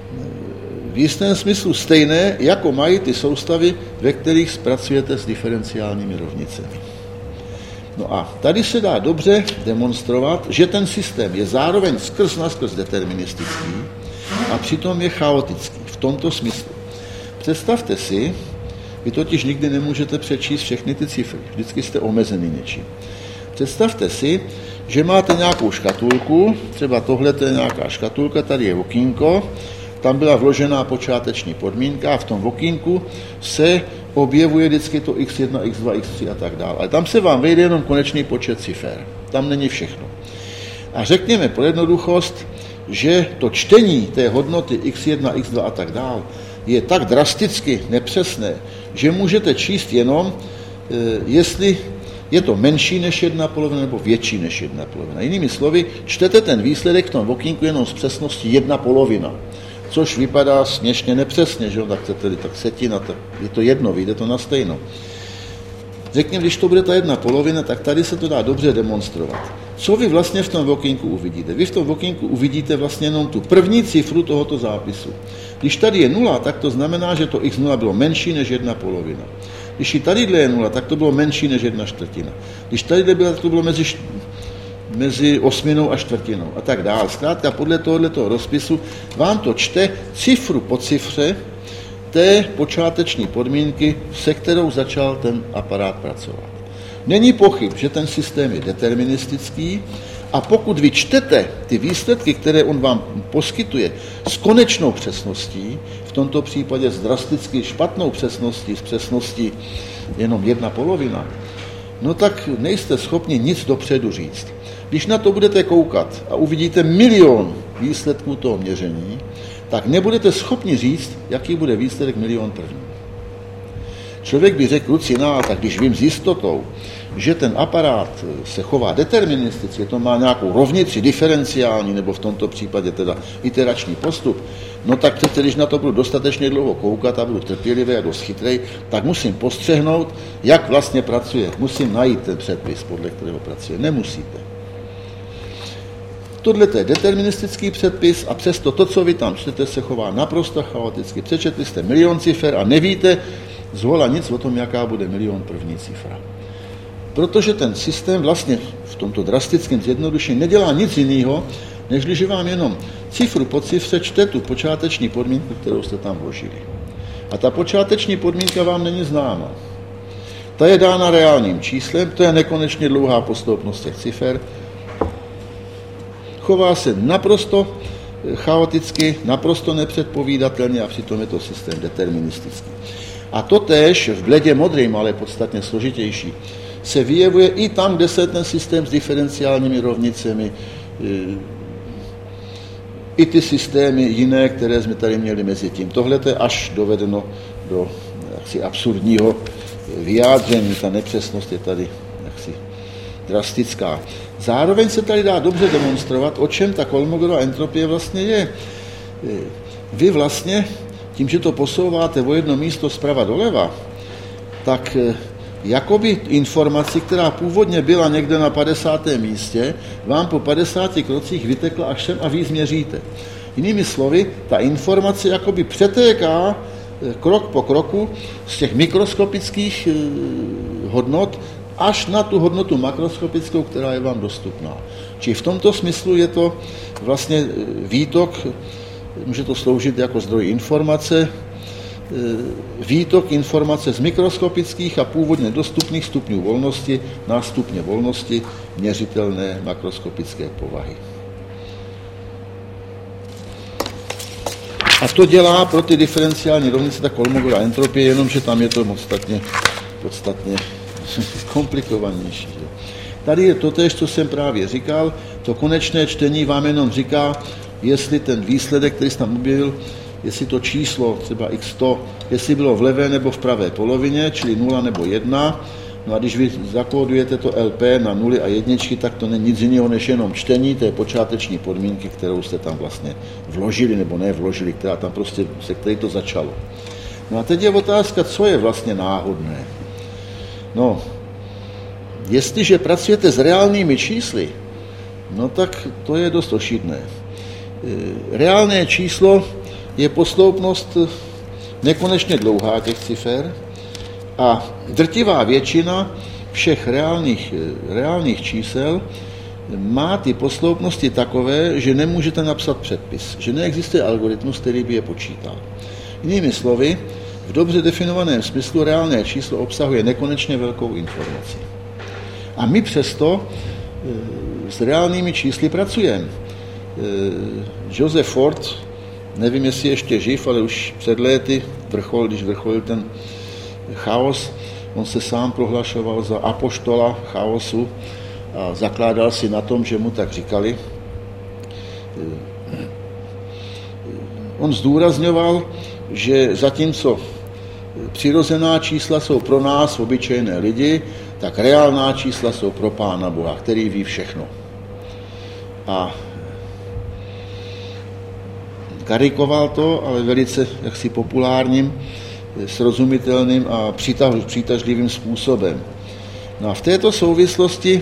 v jistém smyslu stejné, jako mají ty soustavy, ve kterých zpracujete s diferenciálními rovnicemi. No a tady se dá dobře demonstrovat, že ten systém je zároveň skrz naskrz deterministický a přitom je chaotický v tomto smyslu. Představte si, vy totiž nikdy nemůžete přečíst všechny ty cifry, vždycky jste omezený něčím. Představte si, že máte nějakou škatulku, třeba tohle je nějaká škatulka, tady je okýnko, tam byla vložená počáteční podmínka a v tom okýnku se objevuje vždycky to x jedna, x dva, x tři a tak dále. Ale tam se vám vejde jenom konečný počet cifer. Tam není všechno. A řekněme pro jednoduchost, že to čtení té hodnoty x jedna, x dva a tak dále je tak drasticky nepřesné, že můžete číst jenom, jestli je to menší než jedna polovina nebo větší než jedna polovina. Jinými slovy, čtete ten výsledek v tom okýnku jenom s přesností jedna polovina. Což vypadá směšně nepřesně, že jo, tak chcete-li tak setina, tak je to jedno, vyjde to na stejno. Řekněme, když to bude ta jedna polovina, tak tady se to dá dobře demonstrovat. Co vy vlastně v tom okýnku uvidíte? Vy v tom okýnku uvidíte vlastně jenom tu první cifru tohoto zápisu. Když tady je nula, tak to znamená, že to x nula bylo menší než jedna polovina. Když i tadyhle je nula, tak to bylo menší než jedna čtvrtina. Když tadyhle bylo, tak to bylo mezi mezi osminou a čtvrtinou a tak dále. Zkrátka podle tohoto rozpisu vám to čte cifru po cifře té počáteční podmínky, se kterou začal ten aparát pracovat. Není pochyb, že ten systém je deterministický a pokud vy čtete ty výsledky, které on vám poskytuje s konečnou přesností, v tomto případě s drasticky špatnou přesností, s přesností jenom jedna polovina, no tak nejste schopni nic dopředu říct. Když na to budete koukat a uvidíte milion výsledků toho měření, tak nebudete schopni říct, jaký bude výsledek milion první. Člověk by řekl, Lucina, tak když vím s jistotou, že ten aparát se chová deterministicky, to má nějakou rovnici diferenciální, nebo v tomto případě teda iterační postup, no tak přece, když na to budu dostatečně dlouho koukat a budu trpělivý a dost chytrej, tak musím postřehnout, jak vlastně pracuje. Musím najít ten předpis, podle kterého pracuje. Nemusíte. Tohle je deterministický předpis a přesto to, co vy tam čtete, se chová naprosto chaoticky. Přečetli jste milion cifer a nevíte zhola nic o tom, jaká bude milion první cifra. Protože ten systém vlastně v tomto drastickém zjednodušení nedělá nic jiného, než když vám jenom cifru po cifře čte tu počáteční podmínku, kterou jste tam vložili. A ta počáteční podmínka vám není známa. Ta je dána reálným číslem, to je nekonečně dlouhá posloupnost těch cifer. Chová se naprosto chaoticky, naprosto nepředpovídatelně a přitom je to systém deterministický. A to též v bledě modrým, ale podstatně složitější, se vyjevuje i tam, kde se ten systém s diferenciálními rovnicemi, i ty systémy jiné, které jsme tady měli mezi tím. Tohle je až dovedeno do jaksi absurdního vyjádření. Ta nepřesnost je tady jaksi drastická. Zároveň se tady dá dobře demonstrovat, o čem ta Kolmogorova entropie vlastně je. Vy vlastně, tím, že to posouváte o jedno místo zprava doleva, tak jakoby informaci, která původně byla někde na padesátém místě, vám po padesáti krocích vytekla až sem a vy změříte. Jinými slovy, ta informace jakoby přetéká krok po kroku z těch mikroskopických hodnot až na tu hodnotu makroskopickou, která je vám dostupná. Čili v tomto smyslu je to vlastně výtok, může to sloužit jako zdroj informace, výtok informace z mikroskopických a původně dostupných stupňů volnosti na stupně volnosti měřitelné makroskopické povahy. A to dělá pro ty diferenciální rovnice ta Kolmogorova entropie, jenomže tam je to podstatně, podstatně komplikovanější. Tady je to též, co jsem právě říkal, to konečné čtení vám jenom říká, jestli ten výsledek, který jsem tam objevil, jestli to číslo, třeba iks sto, jestli bylo v levé nebo v pravé polovině, čili nula nebo jedna. No a když vy zakódujete to el pé na nuly a jedničky, tak to není nic jiného než jenom čtení té počáteční podmínky, kterou jste tam vlastně vložili nebo ne vložili, která tam prostě, se který to začalo. No a teď je otázka, co je vlastně náhodné. No, jestliže pracujete s reálnými čísly, no tak to je dost ošidné. Reálné číslo je posloupnost nekonečně dlouhá těch cifer a drtivá většina všech reálných, reálných čísel má ty posloupnosti takové, že nemůžete napsat předpis, že neexistuje algoritmus, který by je počítal. Jinými slovy, v dobře definovaném smyslu reálné číslo obsahuje nekonečně velkou informaci. A my přesto s reálnými čísly pracujeme. Joseph Ford, nevím, jestli ještě živ, ale už před léty, vrchol, když vrcholil ten chaos, on se sám prohlašoval za apoštola chaosu a zakládal si na tom, že mu tak říkali. On zdůrazňoval, že zatímco přirozená čísla jsou pro nás, obyčejné lidi, tak reálná čísla jsou pro Pána Boha, který ví všechno. A karikoval to, ale velice jaksi populárním, srozumitelným a přitažlivým způsobem. No a v této souvislosti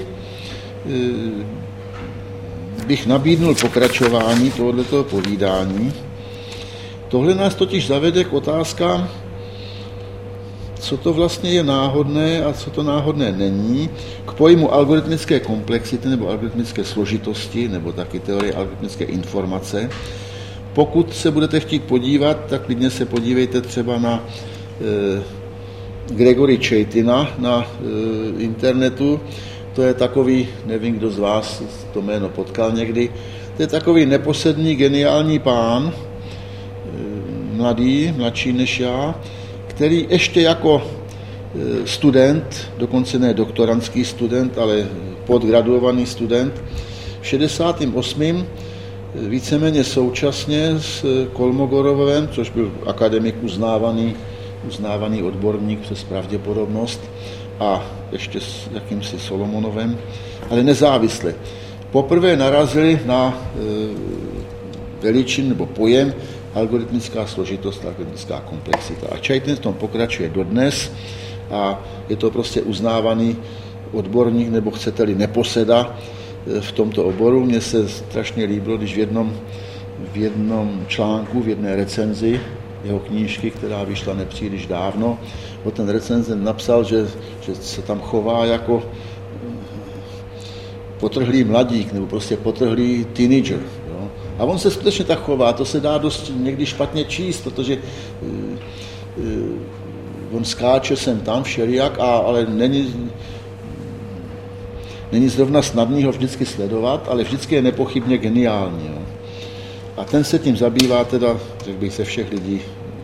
bych nabídnul pokračování tohoto povídání. Tohle nás totiž zavede k otázkám, co to vlastně je náhodné a co to náhodné není, k pojmu algoritmické komplexity nebo algoritmické složitosti, nebo taky teorie algoritmické informace. Pokud se budete chtít podívat, tak klidně se podívejte třeba na e, Gregory Chaitina na e, internetu. To je takový, nevím, kdo z vás to jméno potkal někdy, to je takový neposedný, geniální pán, e, mladý, mladší než já, který ještě jako student, dokonce ne doktorandský student, ale podgraduovaný student, v šedesátém osmém víceméně současně s Kolmogorovem, což byl akademik uznávaný, uznávaný odborník přes pravděpodobnost, a ještě s jakýmsi Solomonovem, ale nezávisle. Poprvé narazili na e, veličinu nebo pojem algoritmická složitost, algoritmická komplexita. A Chaitin v tom pokračuje dodnes a je to prostě uznávaný odborník, nebo chcete-li neposeda v tomto oboru. Mně se strašně líbilo, když v jednom, v jednom článku, v jedné recenzi jeho knížky, která vyšla nepříliš dávno, o ten recenzent napsal, že, že se tam chová jako potrhlý mladík, nebo prostě potrhlý teenager. Jo? A on se skutečně tak chová, to se dá dost někdy špatně číst, protože uh, uh, on skáče sem tam všelijak, a, ale není, není zrovna snadný ho vždycky sledovat, ale vždycky je nepochybně geniální. Jo? A ten se tím zabývá teda, řekl bych, ze všech lidí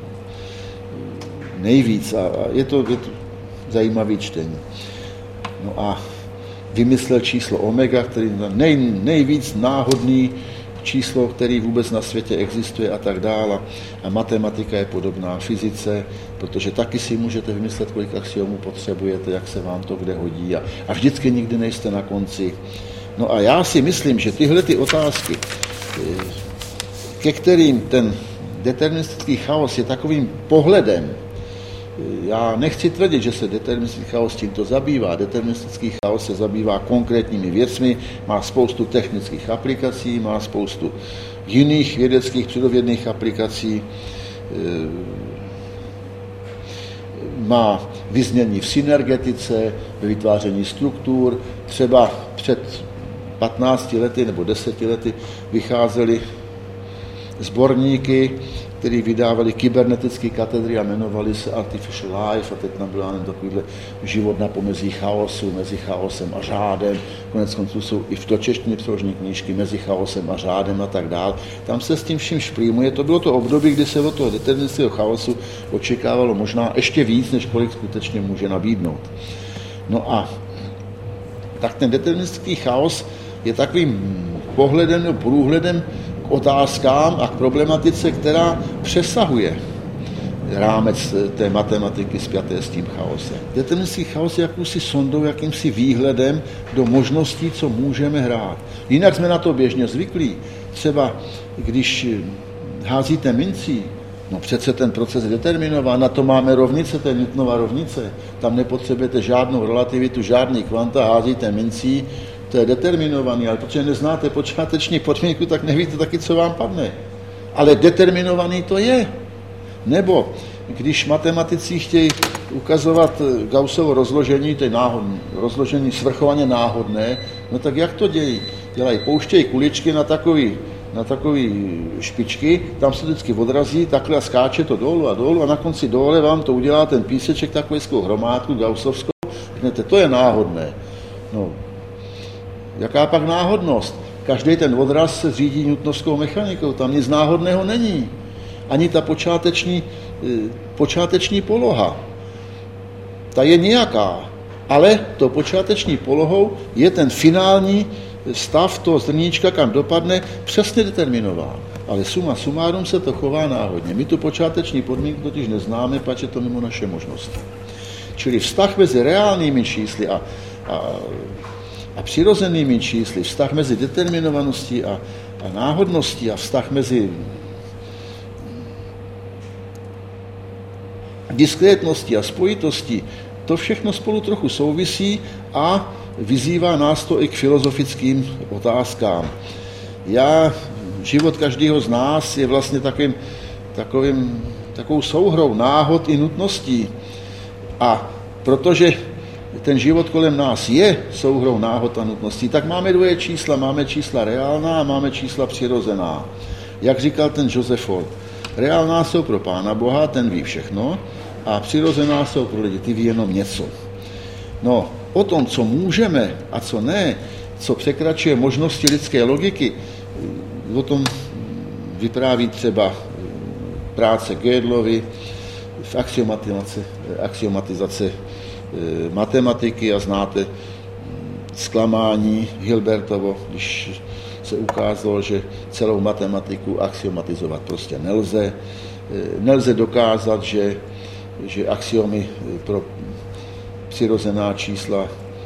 nejvíc, a, a je, to, je to zajímavý čtení. No a vymyslel číslo omega, který nej, nejvíc náhodný číslo, který vůbec na světě existuje a tak dále. A matematika je podobná fyzice, protože taky si můžete vymyslet, kolik axiomů potřebujete, jak se vám to kde hodí, a, a vždycky nikdy nejste na konci. No a já si myslím, že tyhle ty otázky, ke kterým ten deterministický chaos je takovým pohledem, já nechci tvrdit, že se deterministický chaos tímto zabývá. Deterministický chaos se zabývá konkrétními věcmi, má spoustu technických aplikací, má spoustu jiných vědeckých přírodovědných aplikací, má vyznění v synergetice, ve vytváření struktur. Třeba před patnácti lety nebo deseti lety vycházely sborníky, který vydávali kybernetické katedry a jmenovali se Artificial Life, a teď tam byl takovýhle život na pomezí chaosu, mezi chaosem a řádem. Konec konců jsou i v do češtiny přeložené knížky Mezi chaosem a řádem a tak dál. Tam se s tím vším šprýmuje. To bylo to období, kdy se od toho deterministického chaosu očekávalo možná ještě víc, než kolik skutečně může nabídnout. No a tak ten deterministický chaos je takovým pohledem nebo průhledem k otázkám a k problematice, která přesahuje rámec té matematiky spjaté s tím chaosem. Deterministický chaos je jakousi sondou, jakýmsi výhledem do možností, co můžeme hrát. Jinak jsme na to běžně zvyklí. Třeba když házíte mincí, no přece ten proces je determinován, na to máme rovnice, to je Newtonova rovnice. Tam nepotřebujete žádnou relativitu, žádný kvanta, házíte mincí, to je determinovaný, ale protože neznáte počáteční podmínku, tak nevíte taky, co vám padne. Ale determinovaný to je. Nebo když matematici chtějí ukazovat Gaussovo rozložení, to je náhodné, rozložení svrchovaně náhodné, no tak jak to dějí? Dělají, pouštějí kuličky na takový, na takový špičky, tam se vždycky odrazí, takhle a skáče to dolů a dolů a na konci dole vám to udělá ten píseček, takovou hromádku gaussovskou, řeknete, to je náhodné. No, jaká pak náhodnost? Každý ten odraz se řídí newtonovskou mechanikou, tam nic náhodného není. Ani ta počáteční, počáteční poloha. Ta je nějaká, ale to počáteční polohou je ten finální stav toho zrníčka, kam dopadne, přesně determinován. Ale suma sumárum se to chová náhodně. My tu počáteční podmínku totiž neznáme, pač je to mimo naše možnosti. Čili vztah mezi reálnými čísly a, a, a přirozenými čísly, vztah mezi determinovaností a, a náhodností a vztah mezi diskrétností a spojitostí, to všechno spolu trochu souvisí a vyzývá nás to i k filozofickým otázkám. Já, život každého z nás je vlastně takovým, takovým, takovou souhrou náhod i nutností. A protože ten život kolem nás je souhrou náhod a nutností, tak máme dvoje čísla. Máme čísla reálná a máme čísla přirozená. Jak říkal ten Joseph Ford, reálná jsou pro Pána Boha, ten ví všechno, a přirozená jsou pro lidi, ty ví jenom něco. No, o tom, co můžeme a co ne, co překračuje možnosti lidské logiky, o tom vypráví třeba práce Gödelovy v axiomatizaci, axiomatizace matematiky a znáte zklamání Hilbertovo, když se ukázalo, že celou matematiku axiomatizovat prostě nelze. Nelze dokázat, že, že axiomy pro přirozená čísla,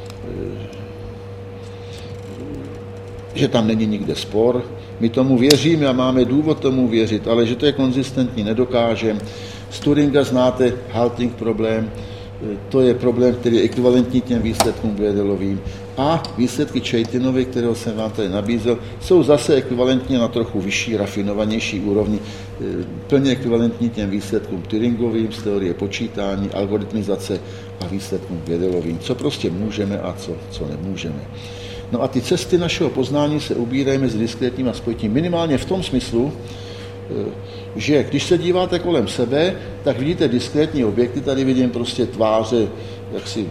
že tam není nikde spor. My tomu věříme a máme důvod tomu věřit, ale že to je konzistentní, nedokážeme. Z Turinga znáte halting problém, to je problém, který je ekvivalentní těm výsledkům Gödelovým. A výsledky Chaitinové, kterého jsem vám tady nabízel, jsou zase ekvivalentní na trochu vyšší, rafinovanější úrovni, plně ekvivalentní těm výsledkům Turingovým z teorie počítání, algoritmizace a výsledkům Gödelovým. Co prostě můžeme a co, co nemůžeme. No a ty cesty našeho poznání se ubírají mezi diskrétním a spojitím minimálně v tom smyslu, že když se díváte kolem sebe, tak vidíte diskrétní objekty, tady vidím prostě tváře jaksi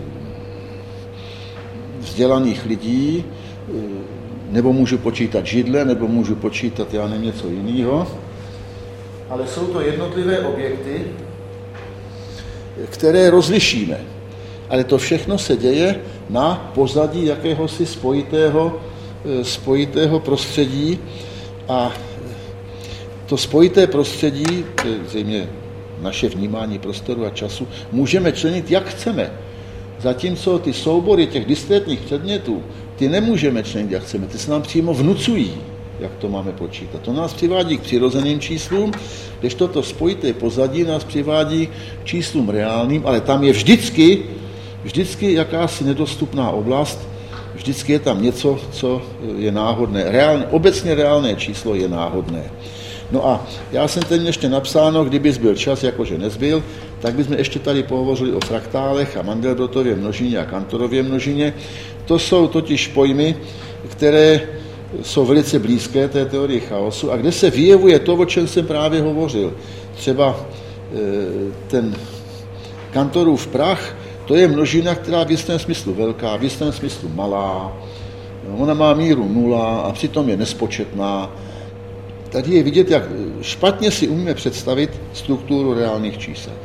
vzdělaných lidí, nebo můžu počítat židle, nebo můžu počítat, já nevím, něco jiného, ale jsou to jednotlivé objekty, které rozlišíme. Ale to všechno se děje na pozadí jakéhosi spojitého, spojitého prostředí a to spojité prostředí, zřejmě naše vnímání prostoru a času, můžeme členit, jak chceme. Zatímco ty soubory těch diskrétních předmětů, ty nemůžeme členit, jak chceme. Ty se nám přímo vnucují, jak to máme počítat. To nás přivádí k přirozeným číslům, když toto spojité pozadí nás přivádí k číslům reálným, ale tam je vždycky, vždycky jakási nedostupná oblast, vždycky je tam něco, co je náhodné. Reálné, obecně reálné číslo je náhodné. No a já jsem teď ještě napsáno, kdyby zbyl čas, jakože nezbyl, tak bychom ještě tady pohovořili o fraktálech a Mandelbrottově množině a Cantorově množině. To jsou totiž pojmy, které jsou velice blízké té teorii chaosu a kde se vyjevuje to, o čem jsem právě hovořil. Třeba ten Cantorův prach, to je množina, která v jistém smyslu velká, v jistém smyslu malá. Ona má míru nula a přitom je nespočetná. Tady je vidět, jak špatně si umíme představit strukturu reálných čísel.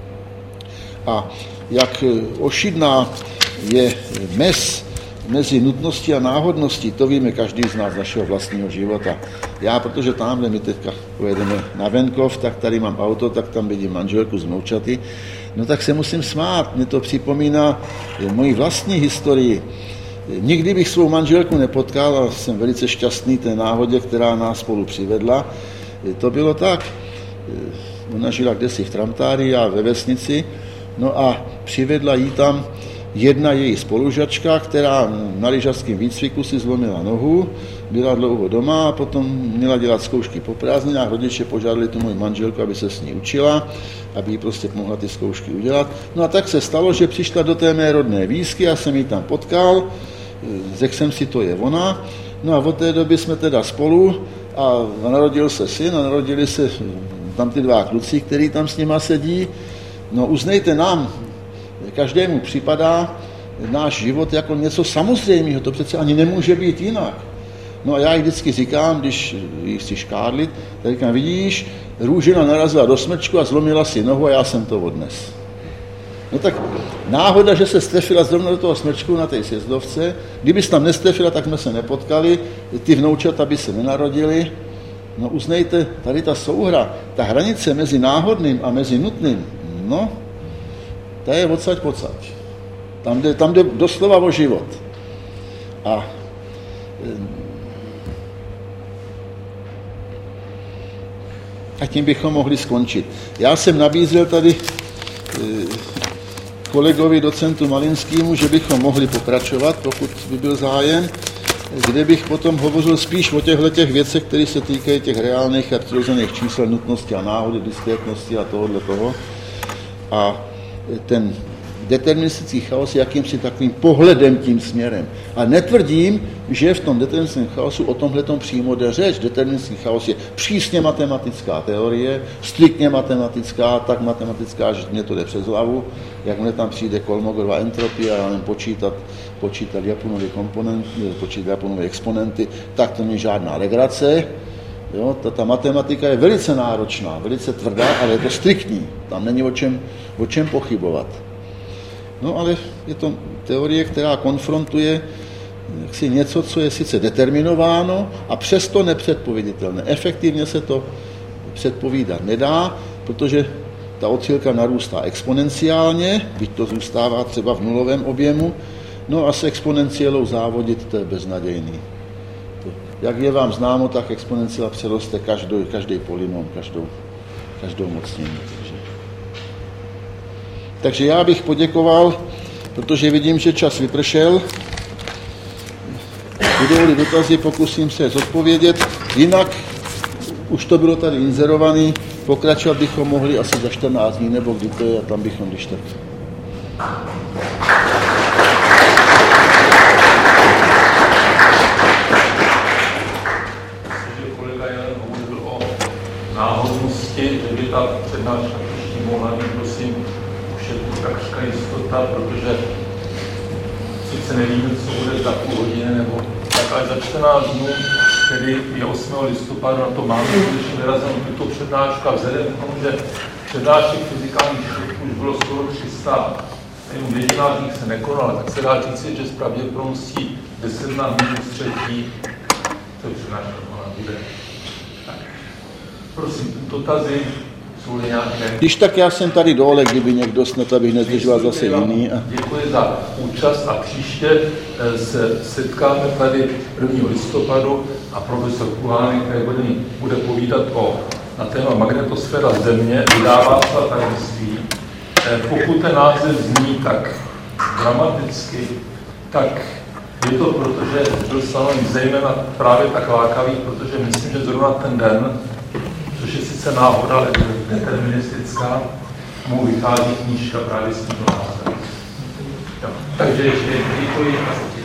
A jak ošidná je mez mezi nutností a náhodností, to víme každý z nás, z našeho vlastního života. Já, protože tamhle my teďka pojedeme na venkov, tak tady mám auto, tak tam vidím manželku z vnoučaty, no tak se musím smát, mě to připomíná moji vlastní historii. Nikdy bych svou manželku nepotkal a jsem velice šťastný té náhodě, která nás spolu přivedla. To bylo tak. Ona žila kdesi v Tramtári a ve vesnici, no a přivedla jí tam jedna její spolužačka, která na lyžařském výcviku si zlomila nohu, byla dlouho doma a potom měla dělat zkoušky po prázdninách. Rodiče požádali tu moji manželku, aby se s ní učila, aby jí prostě mohla ty zkoušky udělat. No a tak se stalo, že přišla do té mé rodné výsky, já jsem ji tam potkal, řekl jsem si, to je ona. No a od té doby jsme teda spolu a narodil se syn a narodili se tam ty dva kluci, který tam s nima sedí. No uznejte nám, každému připadá náš život jako něco samozřejmého, to přece ani nemůže být jinak. No a já jí vždycky říkám, když jí chci škádlit, tak říkám, vidíš, Růžena narazila do smrčku a zlomila si nohu a já jsem to odnes. No tak náhoda, že se strefila zrovna do toho smrčku na té sjezdovce, kdyby se tam nestrefila, tak jsme se nepotkali, ty vnoučata by se nenarodili. No uznejte, tady ta souhra, ta hranice mezi náhodným a mezi nutným, no, ta je odsaď pocať. Tam jde, tam jde doslova o život. A a tím bychom mohli skončit. Já jsem nabízel tady kolegovi docentu Malinskému, že bychom mohli pokračovat, pokud by byl zájem, kde bych potom hovořil spíš o těchto těch věcech, které se týkají těch reálných a přirozených čísel, nutnosti a náhody, diskrétnosti a tohohle toho. A ten deterministický chaos je jakýmsi takovým pohledem tím směrem. A netvrdím, že v tom deterministickém chaosu o tomhletom přímo jde řeč. Deterministický chaos je přísně matematická teorie, striktně matematická, tak matematická, že mě to jde přes hlavu, jak mne tam přijde Kolmogorova entropie a já nevím počítat, počítat Lyapunové komponenty, počítat Lyapunové exponenty, tak to není žádná legrace. Jo, ta, ta matematika je velice náročná, velice tvrdá, ale je to striktní. Tam není o čem, o čem pochybovat. No ale je to teorie, která konfrontuje jaksi něco, co je sice determinováno a přesto nepředpověditelné. Efektivně se to předpovídat nedá, protože ta odchylka narůstá exponenciálně, byť to zůstává třeba v nulovém objemu, no a s exponenciálou závodit, to je beznadějný. Jak je vám známo, tak exponenciála přeroste každý, každý polynom, každou, každou mocnění. Takže. takže já bych poděkoval, protože vidím, že čas vypršel. Budou-li dotazy, pokusím se zodpovědět. Jinak, už to bylo tady inzerovaný, pokračovat bychom mohli asi za čtrnáct dní, nebo kdy to je, a tam bychom když tak. Kolega Jan hovořil o náhodnosti, že by ta přednáška příští mohla být, prosím, už je to takřka jistota, protože sice nevíme, co bude za půl hodiny, nebo tak, ale za čtrnáct dnů, tedy je osmého listopadu, na to máme skutečně vyrazenou tuto přednáška, vzhledem k tomu, že přednášek fyzikálních škod už bylo skoro tři sta, jenom většina z nich se nekonala, tak se dá říct, že s pravděpodobností deset na minus třetí, to je přednáška, ona bude. Tak. Prosím, dotazy jsou nějaké. Když tak já jsem tady dole, kdyby někdo snad, abych nezdržoval zase jiný. A... Děkuji za účast a příště se setkáme tady prvního listopadu a profesor Kuhánek, který bude, bude povídat o, na téma magnetosféra Země, vydává svá tajemství. Pokud ten název zní tak dramaticky, tak je to proto, že byl stanoven zejména právě tak lákavý, protože myslím, že zrovna ten den, což je sice náhoda, ale deterministická, mu vychází knížka právě s tímto názvem. Takže ještě děkuji.